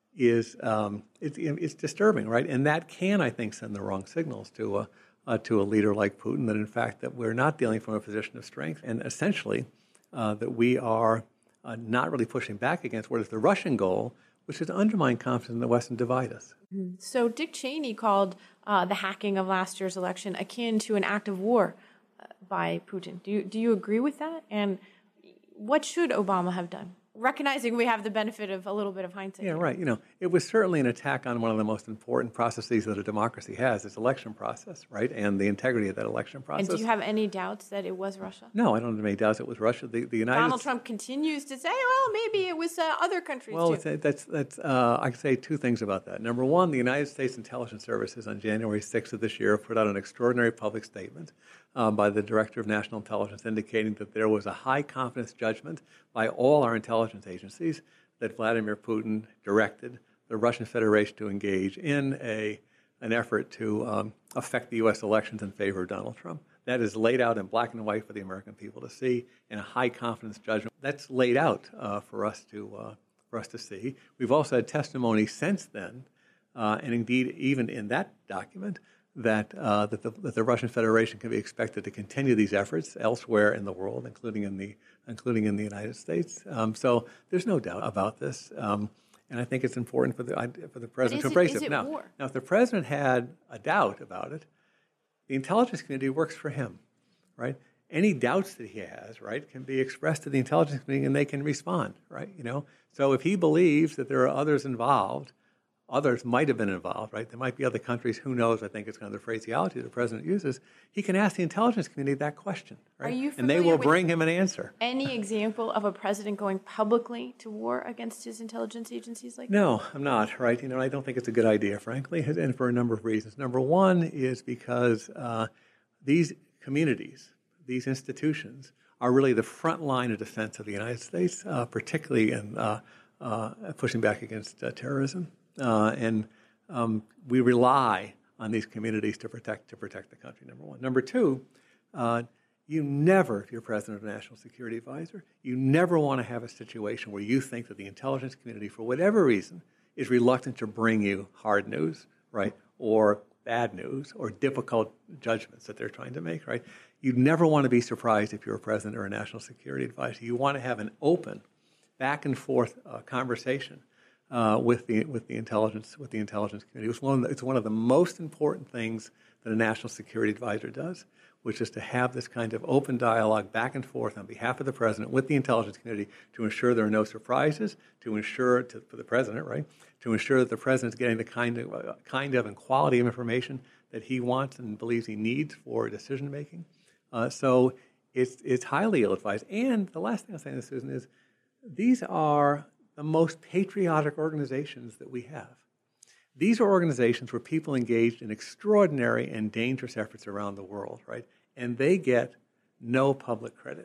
is um, it, it's disturbing, right? And that can, I think, send the wrong signals to a uh, to a leader like Putin. That in fact, that we're not dealing from a position of strength, and essentially uh, that we are uh, not really pushing back against what is the Russian goal, which is to undermine confidence in the West and divide us. So Dick Cheney called uh, the hacking of last year's election akin to an act of war uh, by Putin. Do you, do you agree with that? And what should Obama have done? Recognizing we have the benefit of a little bit of hindsight. Yeah, here. right. You know, it was certainly an attack on one of the most important processes that a democracy has, its election process, right, and the integrity of that election process. And do you have any doubts that it was Russia? No, I don't have any doubts it was Russia. The, the United Donald Trump continues to say, well, maybe it was uh, other countries Well, too. it's, that's, that's, uh, I can say two things about that. Number one, the United States Intelligence Services on January sixth of this year put out an extraordinary public statement uh, by the Director of National Intelligence indicating that there was a high confidence judgment by all our intelligence agencies that Vladimir Putin directed the Russian Federation to engage in a, an effort to um, affect the U S elections in favor of Donald Trump. That is laid out in black and white for the American people to see in a high confidence judgment. That's laid out uh, for us to uh, for us to see. We've also had testimony since then, uh, and indeed even in that document, that uh, that, the, that the Russian Federation can be expected to continue these efforts elsewhere in the world, including in the including in the United States. Um, so there's no doubt about this. Um, And I think it's important for the for the president to it- embrace is it. it Now, war? now, if the president had a doubt about it, the intelligence community works for him, right? Any doubts that he has, right, can be expressed to the intelligence community, and they can respond, right? You know, so if he believes that there are others involved, others might have been involved, right? There might be other countries. Who knows? I think it's kind of the phraseology the president uses. He can ask the intelligence community that question, right? Are you and they familiar will with- bring him an answer. Any example of a president going publicly to war against his intelligence agencies like that? No, I'm not, right? You know, I don't think it's a good idea, frankly, and for a number of reasons. Number one is because uh, these communities, these institutions, are really the front line of defense of the United States, uh, particularly in uh, uh, pushing back against uh, terrorism. Uh, and um, we rely on these communities to protect to protect the country, number one. Number two, uh, you never, if you're president of a national security advisor, you never want to have a situation where you think that the intelligence community, for whatever reason, is reluctant to bring you hard news, right, or bad news, or difficult judgments that they're trying to make, right? You never want to be surprised if you're a president or a national security advisor. You want to have an open, back and forth uh, conversation uh, with the with the intelligence with the intelligence community. It's one of the, it's one of the most important things that a national security advisor does, which is to have this kind of open dialogue back and forth on behalf of the president with the intelligence community to ensure there are no surprises, to ensure, to, for the president, right, to ensure that the president is getting the kind of, uh, kind of and quality of information that he wants and believes he needs for decision-making. Uh, so it's, it's highly ill-advised. And the last thing I'll say on this, Susan, is these are the most patriotic organizations that we have. These are organizations where people engaged in extraordinary and dangerous efforts around the world, right? And they get no public credit.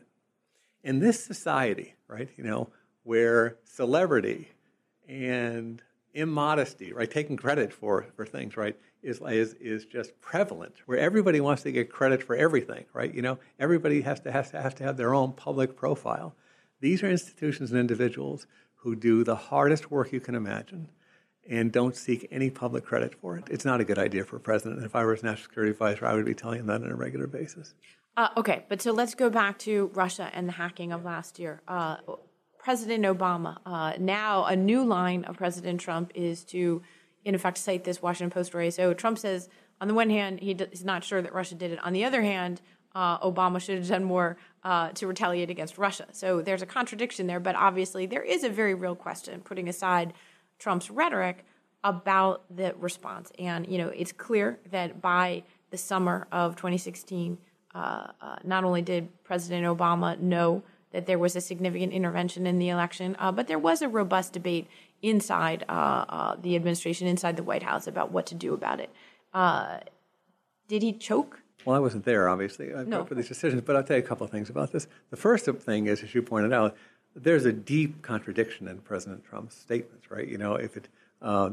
In this society, right, you know, where celebrity and immodesty, right, taking credit for, for things, right, is, is is just prevalent, where everybody wants to get credit for everything, right? You know, everybody has to, has to, has to have their own public profile. These are institutions and individuals who do the hardest work you can imagine and don't seek any public credit for it. It's not a good idea for a president. And if I were his national security advisor, I would be telling him that on a regular basis. Uh, okay, but so let's go back to Russia and the hacking of last year. Uh, President Obama, uh, now a new line of President Trump is to, in effect, cite this Washington Post story. So Trump says, on the one hand, he d- he's not sure that Russia did it. On the other hand, uh, Obama should have done more uh, to retaliate against Russia. So there's a contradiction there, but obviously there is a very real question, putting aside Trump's rhetoric, about the response. And, you know, it's clear that by the summer of twenty sixteen, uh, uh, not only did President Obama know that there was a significant intervention in the election, uh, but there was a robust debate inside uh, uh, the administration, inside the White House, about what to do about it. Uh, did he choke? Well, I wasn't there, obviously, uh, No. for these decisions, but I'll tell you a couple of things about this. The first thing is, as you pointed out, there's a deep contradiction in President Trump's statements, right? You know, if it, uh,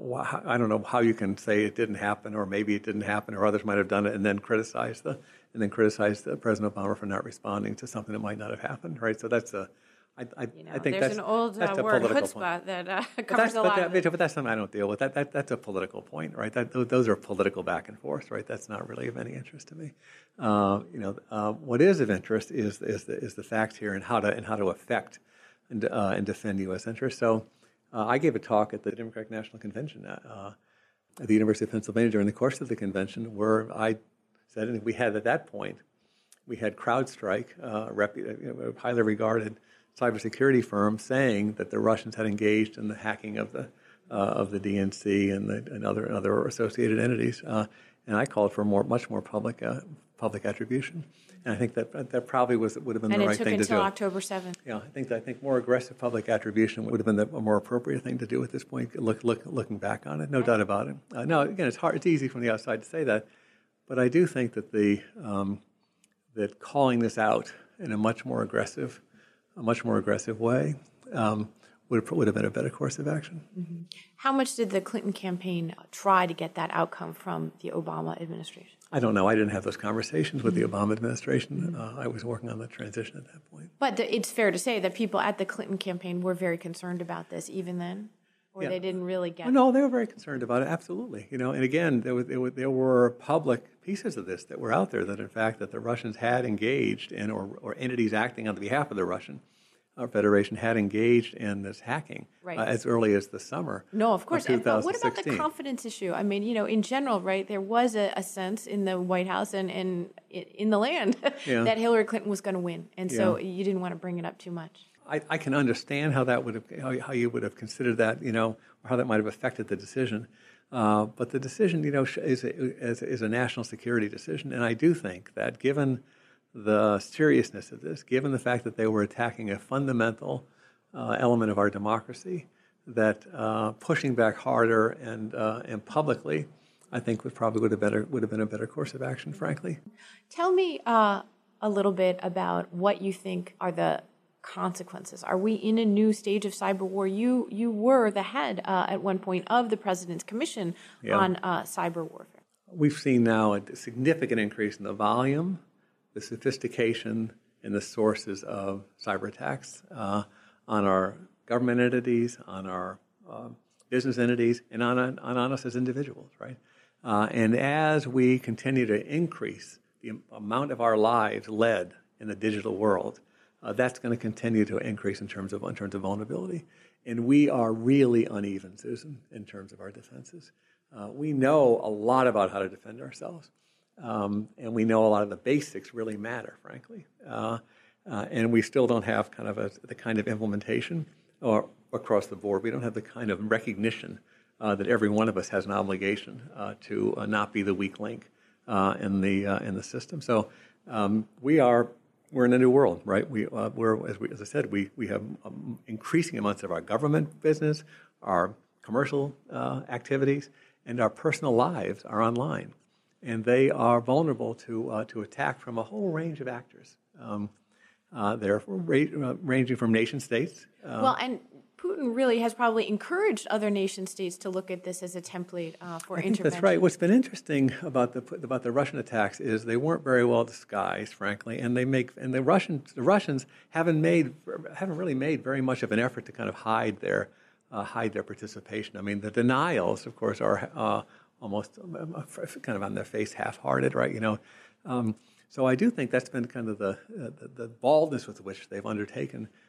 I don't know how you can say it didn't happen, or maybe it didn't happen, or others might have done it, and then criticize the, and then criticize the President Obama for not responding to something that might not have happened, right? So that's a, I, I, You know, I think there's that's an old that's uh, a word, political chutzpah, point. that uh, But covers that's, a but, lot that, of it. but that's something I don't deal with. That, that that's a political point, right? That those are political back and forth, right? That's not really of any interest to me. Uh, you know, uh, what is of interest is is the is the fact here and how to and how to affect and uh, and defend U S interests. So, uh, I gave a talk at the Democratic National Convention uh, at the University of Pennsylvania during the course of the convention, where I said, and we had at that point, we had CrowdStrike, uh, rep, you know, a highly regarded cybersecurity firm, saying that the Russians had engaged in the hacking of the uh, of the D N C and, the, and other and other associated entities, uh, and I called for more, much more public uh, public attribution. And I think that that probably was would have been And the it right took thing to until do. October seventh. Yeah, I think that, I think more aggressive public attribution would have been the a more appropriate thing to do at this point. Look, look, looking back on it, no doubt about it. Uh, now, again, it's hard. It's easy from the outside to say that, but I do think that the um, that calling this out in a much more aggressive, a much more aggressive way um, would would have been a better course of action. Mm-hmm. How much did the Clinton campaign try to get that outcome from the Obama administration? I don't know. I didn't have those conversations with the Obama administration. Uh, I was working on the transition at that point. But the, it's fair to say that people at the Clinton campaign were very concerned about this even then, or Yeah. they didn't really get Well, no, they were very concerned about it. Absolutely, you know. And again, there, was, there, were, there were public pieces of this that were out there that, in fact, that the Russians had engaged in, or, or entities acting on behalf of the Russian uh, Federation had engaged in this hacking Right. uh, as early as the summer. No, of course. And, but what about the two thousand sixteen. confidence issue? I mean, you know, in general, right, there was a, a sense in the White House and, and i- in the land Yeah. that Hillary Clinton was going to win. And so Yeah. you didn't want to bring it up too much. I, I can understand how that would have, how, how you would have considered that, you know, or how that might have affected the decision. Uh, but the decision, you know, sh- is a, is, is a national security decision, and I do think that given the seriousness of this, given the fact that they were attacking a fundamental uh, element of our democracy, that uh, pushing back harder and uh, and publicly, I think would probably would have better would have been a better course of action, frankly. Tell me uh, a little bit about what you think are the consequences. Are we in a new stage of cyber war? You you were the head uh, at one point of the President's Commission Yeah. on uh, cyber warfare. We've seen now a significant increase in the volume, the sophistication, and the sources of cyber attacks uh, on our government entities, on our uh, business entities, and on, on, on us as individuals, right? Uh, and as we continue to increase the amount of our lives led in the digital world, uh, that's going to continue to increase in terms of in terms of vulnerability. And we are really uneven, Susan, in terms of our defenses. Uh, we know a lot about how to defend ourselves, um, and we know a lot of the basics really matter, frankly. Uh, uh, and we still don't have kind of a, the kind of implementation or across the board. We don't have the kind of recognition uh, that every one of us has an obligation uh, to uh, not be the weak link uh, in the uh, in the system. So um, we are we're in a new world, right? We uh, we're as we as I said, we we have um, increasing amounts of our government business, our commercial uh, activities, and our personal lives are online, and they are vulnerable to uh, to attack from a whole range of actors. Um, uh, they're ra- uh, ranging from nation states. Uh, Well, and Putin really has probably encouraged other nation states to look at this as a template uh, for I think intervention. that's right. What's been interesting about the about the Russian attacks is they weren't very well disguised, frankly, and they make and the Russians the Russians haven't made haven't really made very much of an effort to kind of hide their uh, hide their participation. I mean, the denials, of course, are uh, almost uh, kind of on their face, half-hearted, right? You know, um, so I do think that's been kind of the, uh, the the baldness with which they've undertaken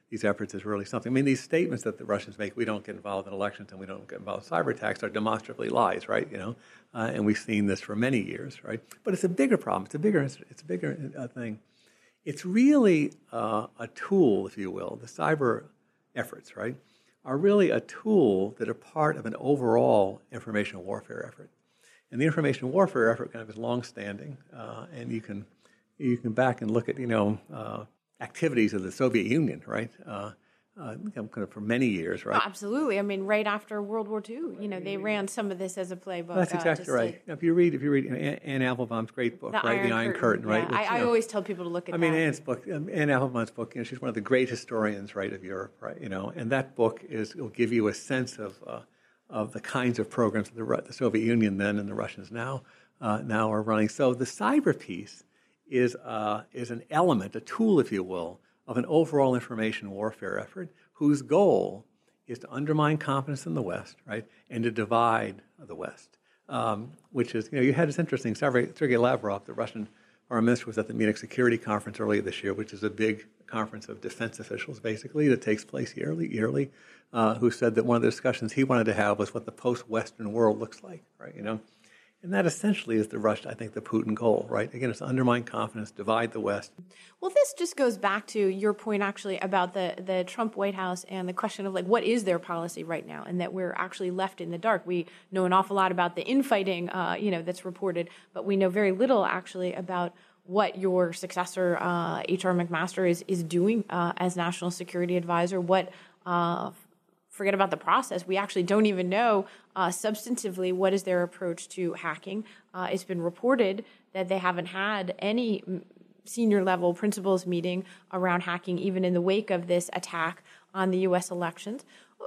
these efforts is really something. I mean, these statements that the Russians make, we don't get involved in elections and we don't get involved in cyber attacks, are demonstrably lies, right? You know, uh, and we've seen this for many years, right? But it's a bigger problem. It's a bigger, it's a bigger uh, thing. It's really uh, a tool, if you will. The cyber efforts, right, are really a tool that are part of an overall information warfare effort. And the information warfare effort kind of is longstanding, uh, and you can you can back and look at you know uh, activities of the Soviet Union, right? Uh, uh, kind of for many years, right? Oh, absolutely. I mean, right after World War Two, you know, they ran some of this as a playbook. That's exactly uh, right. To, if you read, if you read you know, Anne Applebaum's great book, the right, Iron The Iron Curtain, Curtain, right? Yeah. Which, I, I you know, always tell people to look at I that. mean, Anne's book, um, Anne Applebaum's book, you know, she's one of the great historians, right, of Europe, right? You know, and that book is will give you a sense of uh, of the kinds of programs that the, the Soviet Union then and the Russians now uh, now are running. So the cyber piece is uh, is an element, a tool, if you will, of an overall information warfare effort whose goal is to undermine confidence in the West, right, and to divide the West, um, which is, you know, you had this interesting, Sergei Lavrov, the Russian foreign minister, was at the Munich Security Conference earlier this year, which is a big conference of defense officials, basically, that takes place yearly, yearly, uh, who said that one of the discussions he wanted to have was what the post-Western world looks like, right, you know? And that essentially is the Russian, I think, the Putin goal, right? Again, it's undermine confidence, divide the West. Well, this just goes back to your point, actually, about the, the Trump White House and the question of, like, what is their policy right now, and that we're actually left in the dark. We know an awful lot about the infighting, uh, you know, that's reported, but we know very little, actually, about what your successor, uh, H R McMaster, is, is doing uh, as National Security Advisor, what uh, forget about the process. We actually don't even know uh, substantively what is their approach to hacking. Uh, it's been reported that they haven't had any senior level principals meeting around hacking, even in the wake of this attack on the U S elections.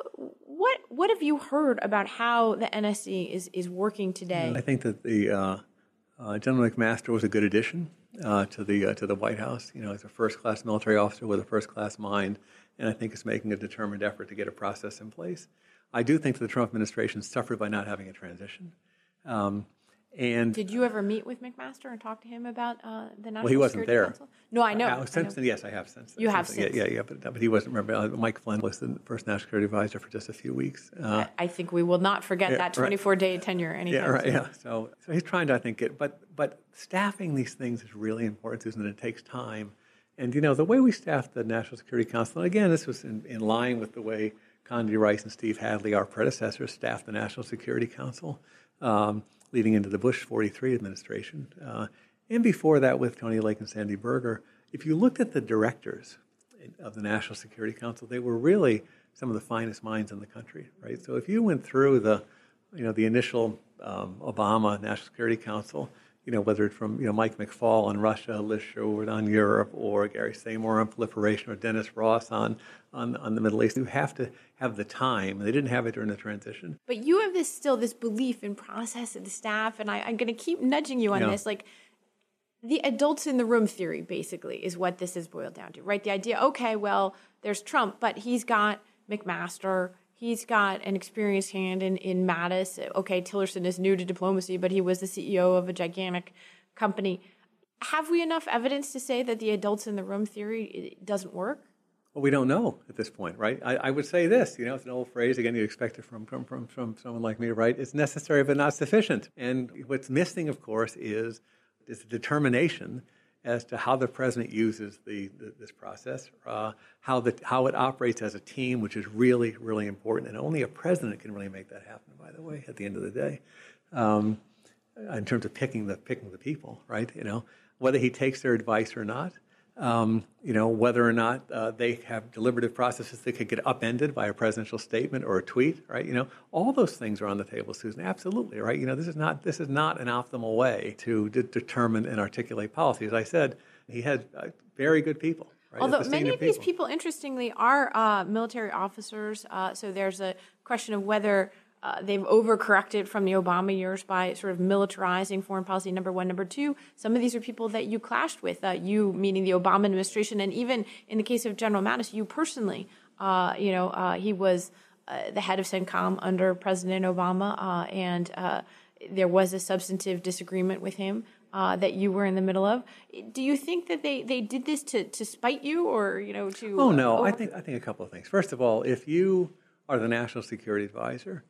What what have you heard about how the N S C is, is working today? I think that the uh, uh, General McMaster was a good addition uh, to the uh, to the White House. You know, he's a first-class military officer with a first-class mind, and I think is making a determined effort to get a process in place. I do think that the Trump administration suffered by not having a transition. Um, and Did you ever meet with McMaster and talk to him about uh, the National well, he wasn't Security there. Council? No, I know. Uh, since I know. then, yes, I have since. You have since, since. Yeah, yeah, yeah, but, but he wasn't. Remember, uh, Mike Flynn was the first National Security Advisor for just a few weeks. Uh, I think we will not forget yeah, that twenty-four day right. tenure anytime Yeah, right. soon. Yeah. So, so he's trying to, I think, get. But but staffing these things is really important, Susan. And it takes time. And you know, the way we staffed the National Security Council, and again, this was in, in line with the way Condoleezza Rice and Steve Hadley, our predecessors, staffed the National Security Council, um, leading into the Bush forty-three administration. Uh, and before that with Tony Lake and Sandy Berger. If you looked at the directors of the National Security Council, they were really some of the finest minds in the country, right? So if you went through the, you know, the initial um, Obama National Security Council, you know, whether it's from, you know, Mike McFaul on Russia, Liz Sherwood on Europe, or Gary Seymour on proliferation, or Dennis Ross on, on, on the Middle East, you have to have the time. They didn't have it during the transition. But you have this still this belief in process and the staff, and I, I'm going to keep nudging you on Yeah. this. Like, the adults in the room theory, basically, is what this is boiled down to, right? The idea, okay, well, there's Trump, but he's got McMaster. He's got an experienced hand in, in Mattis. Okay, Tillerson is new to diplomacy, but he was the C E O of a gigantic company. Have we enough evidence to say that the adults in the room theory doesn't work? Well, we don't know at this point, right? I, I would say this, you know, it's an old phrase, again, you expect it from, from, from, from someone like me, right? It's necessary but not sufficient. And what's missing, of course, is, is the determination as to how the president uses the, the this process, uh, how the how it operates as a team, which is really, really important. And only a president can really make that happen, by the way, at the end of the day, um, in terms of picking the picking the people, right? You know, whether he takes their advice or not, um, you know, whether or not uh, they have deliberative processes that could get upended by a presidential statement or a tweet, right? You know, all those things are on the table, Susan. Absolutely, right? You know, this is not this is not an optimal way to de- determine and articulate policy. As I said, he had uh, very good people. Right, Although the many of people. these people, interestingly, are uh, military officers, uh, so there's a question of whether uh, they've overcorrected from the Obama years by sort of militarizing foreign policy, number one. Number two, some of these are people that you clashed with, uh, you meaning the Obama administration, and even in the case of General Mattis, you personally. Uh, you know, uh, he was uh, the head of CENTCOM under President Obama, uh, and uh, there was a substantive disagreement with him uh, that you were in the middle of. Do you think that they, they did this to, to spite you, or you know to? Oh no, uh, I think I think a couple of things. First of all, if you are the national security advisor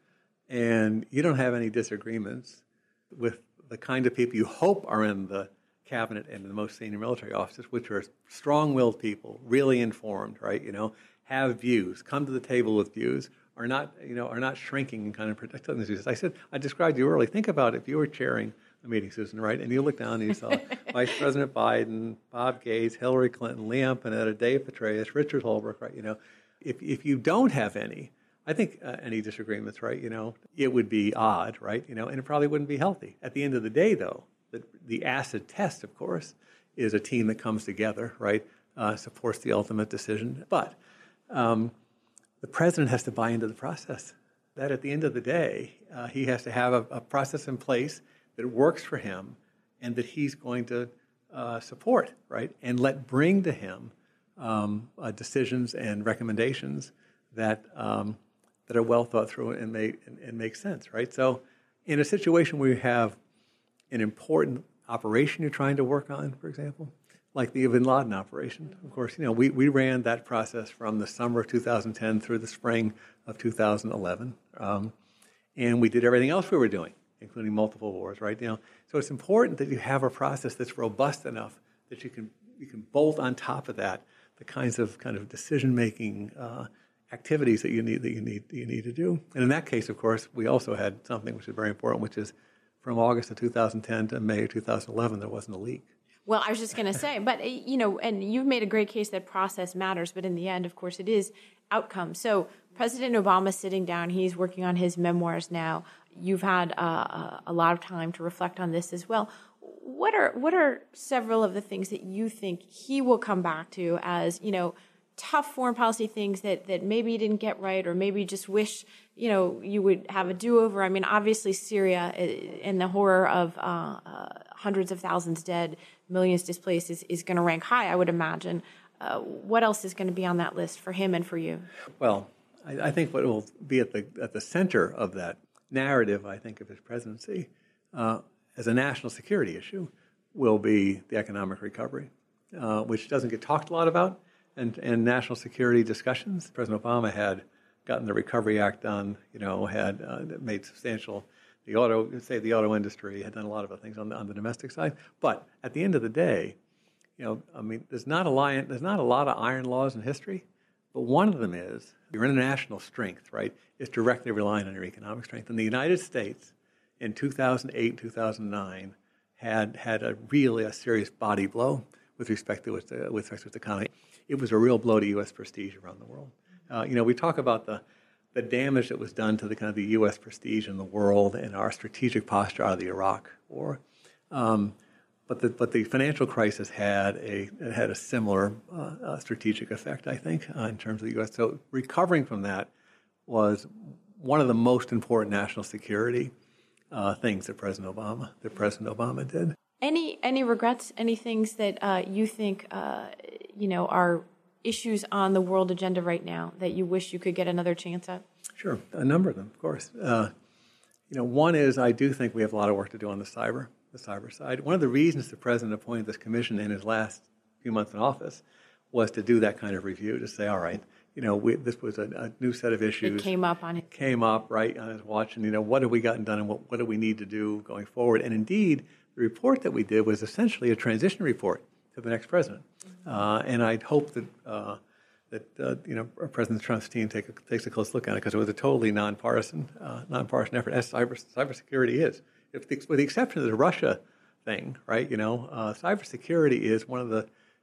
and you don't have any disagreements with the kind of people you hope are in the cabinet and the most senior military officers, which are strong-willed people, really informed, right? You know, have views, come to the table with views, are not, you know, are not shrinking and kind of protecting these views. I said, I described you earlier. Think about if you were chairing a meeting, Susan, right? And you look down and you saw Vice President Biden, Bob Gates, Hillary Clinton, Leon Panetta, Dave Petraeus, Richard Holbrooke, right? You know, if if you don't have any, I think uh, any disagreements, right? You know, it would be odd, right? You know, and it probably wouldn't be healthy. At the end of the day, though, the, the acid test, of course, is a team that comes together, right? Uh, supports the ultimate decision. But um, the president has to buy into the process. That at the end of the day, uh, he has to have a, a process in place that works for him and that he's going to uh, support, right? And let bring to him um, uh, decisions and recommendations that um, that are well thought through and make and, and make sense, right? So, in a situation where you have an important operation you're trying to work on, for example, like the Bin Laden operation, of course, you know we we ran that process from the summer of two thousand ten through the spring of two thousand eleven, um, and we did everything else we were doing, including multiple wars, right? You know, so it's important that you have a process that's robust enough that you can you can bolt on top of that the kinds of kind of decision making uh, activities that you need that you need that you need to do. And in that case, of course, we also had something which is very important, which is from August of two thousand ten to May of two thousand eleven, there wasn't a leak. Well, I was just going to say, but, you know, and you've made a great case that process matters, but in the end, of course, it is outcome. So President Obama's sitting down. He's working on his memoirs now. You've had uh, a lot of time to reflect on this as well. What are what are several of the things that you think he will come back to as, you know, tough foreign policy things that, that maybe you didn't get right, or maybe just wish, you know, you would have a do-over? I mean, obviously Syria and the horror of uh, uh, hundreds of thousands dead, millions displaced is, is going to rank high, I would imagine. Uh, what else is going to be on that list for him and for you? Well, I, I think what will be at the at the center of that narrative, I think, of his presidency uh, as a national security issue will be the economic recovery, uh, which doesn't get talked a lot about. And, and national security discussions. President Obama had gotten the Recovery Act done, you know, had uh, made substantial, the auto, say the auto industry, had done a lot of other things on the, on the domestic side. But at the end of the day, you know, I mean, there's not a lion, there's not a lot of iron laws in history, but one of them is your international strength, right, is directly reliant on your economic strength. And the United States in two thousand eight, two thousand nine had had a really a serious body blow with respect to its, uh, with respect to its economy. It was a real blow to U S prestige around the world. Uh, you know, we talk about the the damage that was done to the kind of the U S prestige in the world and our strategic posture out of the Iraq War. Um, but the but the financial crisis had a it had a similar uh, uh, strategic effect, I think, uh, in terms of the U S. So recovering from that was one of the most important national security uh, things that President Obama that President Obama did. Any any regrets? Any things that uh, you think uh, you know are issues on the world agenda right now that you wish you could get another chance at? Sure, a number of them, of course. Uh, you know, one is I do think we have a lot of work to do on the cyber the cyber side. One of the reasons the president appointed this commission in his last few months in office was to do that kind of review, to say, all right, you know, we, this was a, a new set of issues. It came up on it. Came up right on his watch, and you know, what have we gotten done, and what what do we need to do going forward? And indeed, the report that we did was essentially a transition report to the next president. Mm-hmm. Uh, and I'd hope that uh, that uh, you know President Trump's team take a, takes a close look at it, because it was a totally nonpartisan uh, nonpartisan effort, as cyber cybersecurity is. If the, with the exception of the Russia thing, right? You know, uh, cybersecurity is one of the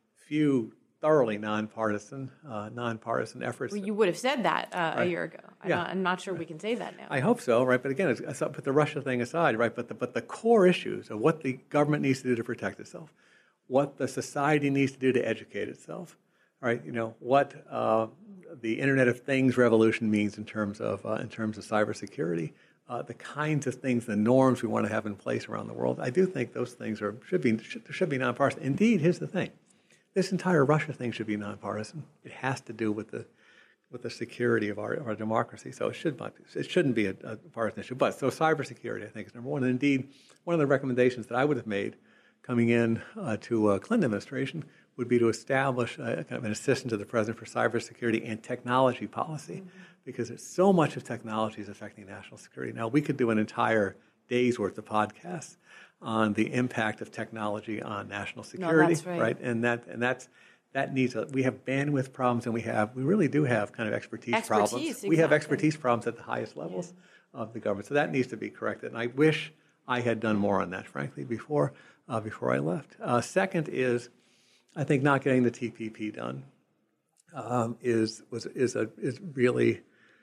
few thoroughly nonpartisan uh, nonpartisan efforts. Well, you would have said that uh, right. a year ago. I'm, yeah. not, I'm not sure we can say that now. I hope so, right? But again, it's, it's, put the Russia thing aside, right? But the, but the core issues of what the government needs to do to protect itself, what the society needs to do to educate itself, right? You know, what uh, the Internet of Things revolution means in terms of uh, in terms of cybersecurity, uh, the kinds of things, the norms we want to have in place around the world. I do think those things are should be should, should be nonpartisan. Indeed, here's the thing: this entire Russia thing should be nonpartisan. It has to do with the with the security of our, of our democracy. So it should not be, it shouldn't be a, a partisan issue. But so cybersecurity, I think, is number one. And indeed, one of the recommendations that I would have made coming in uh, to uh, Clinton administration would be to establish a, kind of an assistant to the president for cybersecurity and technology policy, mm-hmm. because it's so much of technology is affecting national security. Now, we could do an entire day's worth of podcasts on the impact of technology on national security, no, that's right. right? And that and that's that needs a, we have bandwidth problems, and we have we really do have kind of expertise, expertise problems. Exactly. We have expertise problems at the highest levels yeah. of the government, so that needs to be corrected. And I wish I had done more on that, frankly, before uh, before I left. Uh, second is, I think not getting the T P P done um, is was is a is really,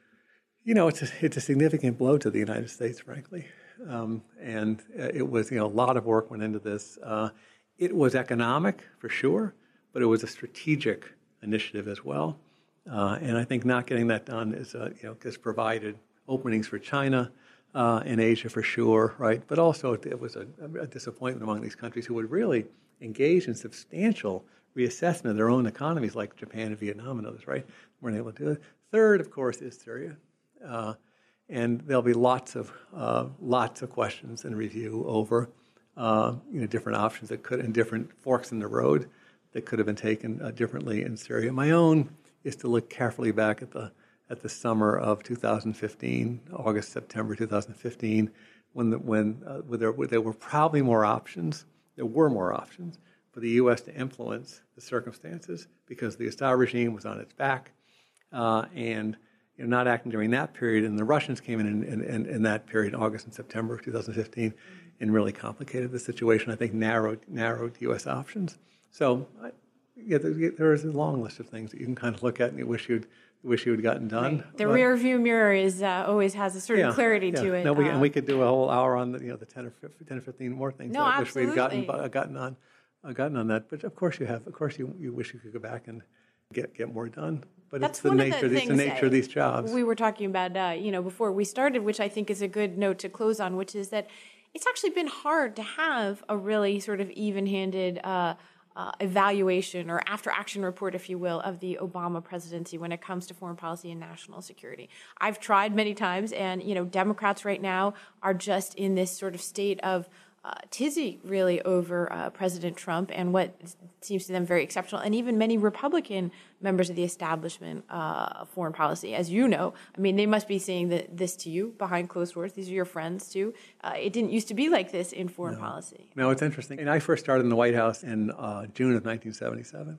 you know, it's a, it's a significant blow to the United States, frankly. Um, and it was, you know, a lot of work went into this. Uh, it was economic for sure, but it was a strategic initiative as well. Uh, and I think not getting that done is, uh, you know, has provided openings for China uh, and Asia for sure, right? But also it was a, a disappointment among these countries who would really engage in substantial reassessment of their own economies, like Japan and Vietnam and others, right? Weren't able to do it. Third, of course, is Syria. Uh, And there'll be lots of uh, lots of questions and review over uh, you know different options that could and different forks in the road that could have been taken uh, differently in Syria. My own is to look carefully back at the at the summer of two thousand fifteen, August, September two thousand fifteen, when the, when, uh, when there, when there were probably more options. There were more options for the U S to influence the circumstances because the Assad regime was on its back uh, and. You know, not acting during that period, and the Russians came in in, in in that period, August and September of two thousand fifteen, and really complicated the situation. I think narrowed narrowed U S options. So, I, yeah, there, there is a long list of things that you can kind of look at, and you wish you'd you wish you had gotten done. Right. The but, rear view mirror is uh, always has a certain yeah, clarity yeah. to it. No, we, uh, and we could do a whole hour on the you know the ten or fifteen, ten or fifteen more things. No, that I wish we had gotten absolutely. gotten on uh, gotten on that. But of course you have. Of course you you wish you could go back and get get more done. But That's it's the one nature of the it's the things nature of these jobs. We were talking about, uh, you know, before we started, which I think is a good note to close on, which is that it's actually been hard to have a really sort of even-handed uh, uh, evaluation or after-action report, if you will, of the Obama presidency when it comes to foreign policy and national security. I've tried many times, and, you know, Democrats right now are just in this sort of state of Uh, tizzy, really, over uh, President Trump and what seems to them very exceptional, and even many Republican members of the establishment uh, of foreign policy. As you know, I mean, they must be saying that this to you behind closed doors. These are your friends, too. Uh, it didn't used to be like this in foreign no. policy. No, it's interesting. And I first started in the White House in uh, June of nineteen seventy-seven.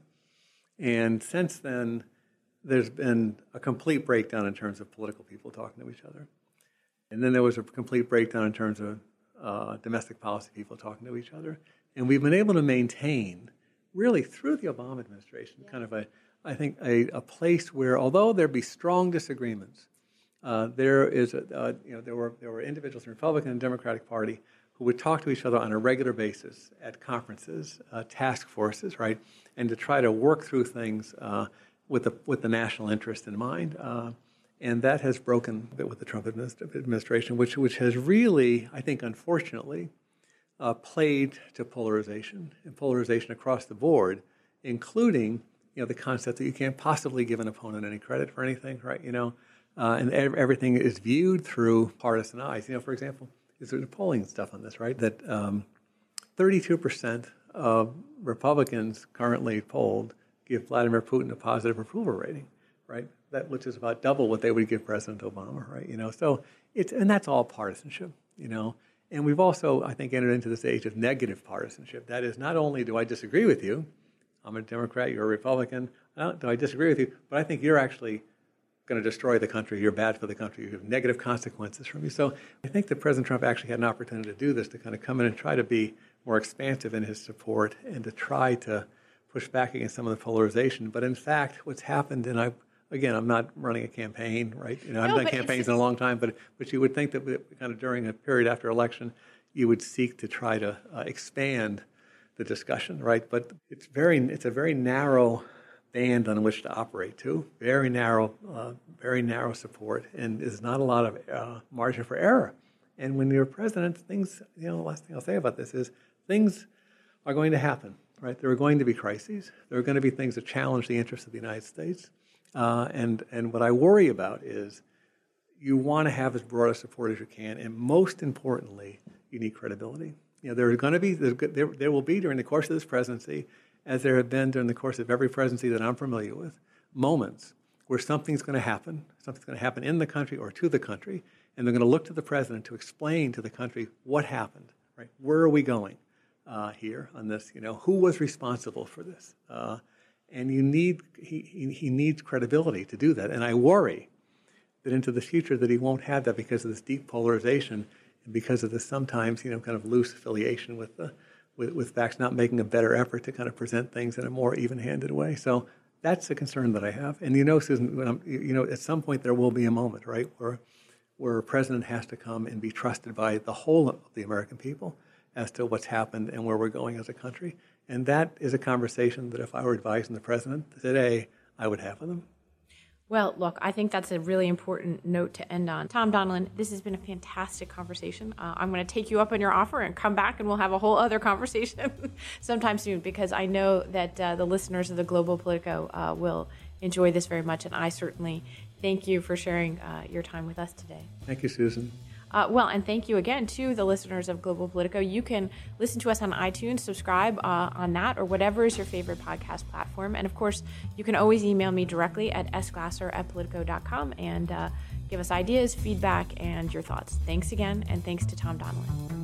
And since then, there's been a complete breakdown in terms of political people talking to each other. And then there was a complete breakdown in terms of Uh, domestic policy people talking to each other. And we've been able to maintain, really through the Obama administration, yeah. kind of a, I think, a, a place where, although there be strong disagreements, uh, there is, a, uh, you know, there were there were individuals in the Republican and Democratic Party who would talk to each other on a regular basis at conferences, uh, task forces, right, and to try to work through things uh, with the with the national interest in mind. Uh, And that has broken a bit with the Trump administration, which which has really, I think, unfortunately, uh, played to polarization and polarization across the board, including you know the concept that you can't possibly give an opponent any credit for anything, right? You know, uh, and ev- everything is viewed through partisan eyes. You know, for example, there's the polling stuff on this, right? That um, thirty-two percent of Republicans currently polled give Vladimir Putin a positive approval rating, right? That which is about double what they would give President Obama, right? You know, so it's and that's all partisanship, you know. And we've also, I think, entered into this age of negative partisanship. That is, not only do I disagree with you, I'm a Democrat, you're a Republican, uh, do I disagree with you, but I think you're actually going to destroy the country, you're bad for the country, you have negative consequences from you. So I think that President Trump actually had an opportunity to do this, to kind of come in and try to be more expansive in his support and to try to push back against some of the polarization. But in fact, what's happened, and I Again, I'm not running a campaign, right? You know, I've No, done but campaigns in a long time, but but you would think that kind of during a period after election, you would seek to try to uh, expand the discussion, right? But it's very it's a very narrow band on which to operate too. Very narrow, uh, very narrow support, and there's not a lot of uh, margin for error. And when you're president, things, you know, the last thing I'll say about this is things are going to happen, right? There are going to be crises. There are going to be things that challenge the interests of the United States. Uh, and, and what I worry about is you want to have as broad a support as you can, and most importantly, you need credibility. You know, there are going to be, there, there will be during the course of this presidency, as there have been during the course of every presidency that I'm familiar with, moments where something's going to happen, something's going to happen in the country or to the country, and they're going to look to the president to explain to the country what happened, right? Where are we going uh, here on this? You know, who was responsible for this? Uh, and you need, he, he, he needs credibility to do that. And I worry that into the future that he won't have that because of this deep polarization and because of this sometimes, you know, kind of loose affiliation with the with, with facts, not making a better effort to kind of present things in a more even-handed way. So that's a concern that I have. And you know, Susan, when I'm, you know, at some point there will be a moment, right, where where a president has to come and be trusted by the whole of the American people as to what's happened and where we're going as a country. And that is a conversation that if I were advising the president today, I would have with him. Well, look, I think that's a really important note to end on. Tom Donilon, this has been a fantastic conversation. Uh, I'm going to take you up on your offer and come back and we'll have a whole other conversation sometime soon, because I know that uh, the listeners of the Global Politico uh, will enjoy this very much, and I certainly thank you for sharing uh, your time with us today. Thank you, Susan. Uh, well, and thank you again to the listeners of Global Politico. You can listen to us on iTunes, subscribe uh, on that, or whatever is your favorite podcast platform. And of course, you can always email me directly at s glasser at politico dot com and uh, give us ideas, feedback, and your thoughts. Thanks again, and thanks to Tom Donilon.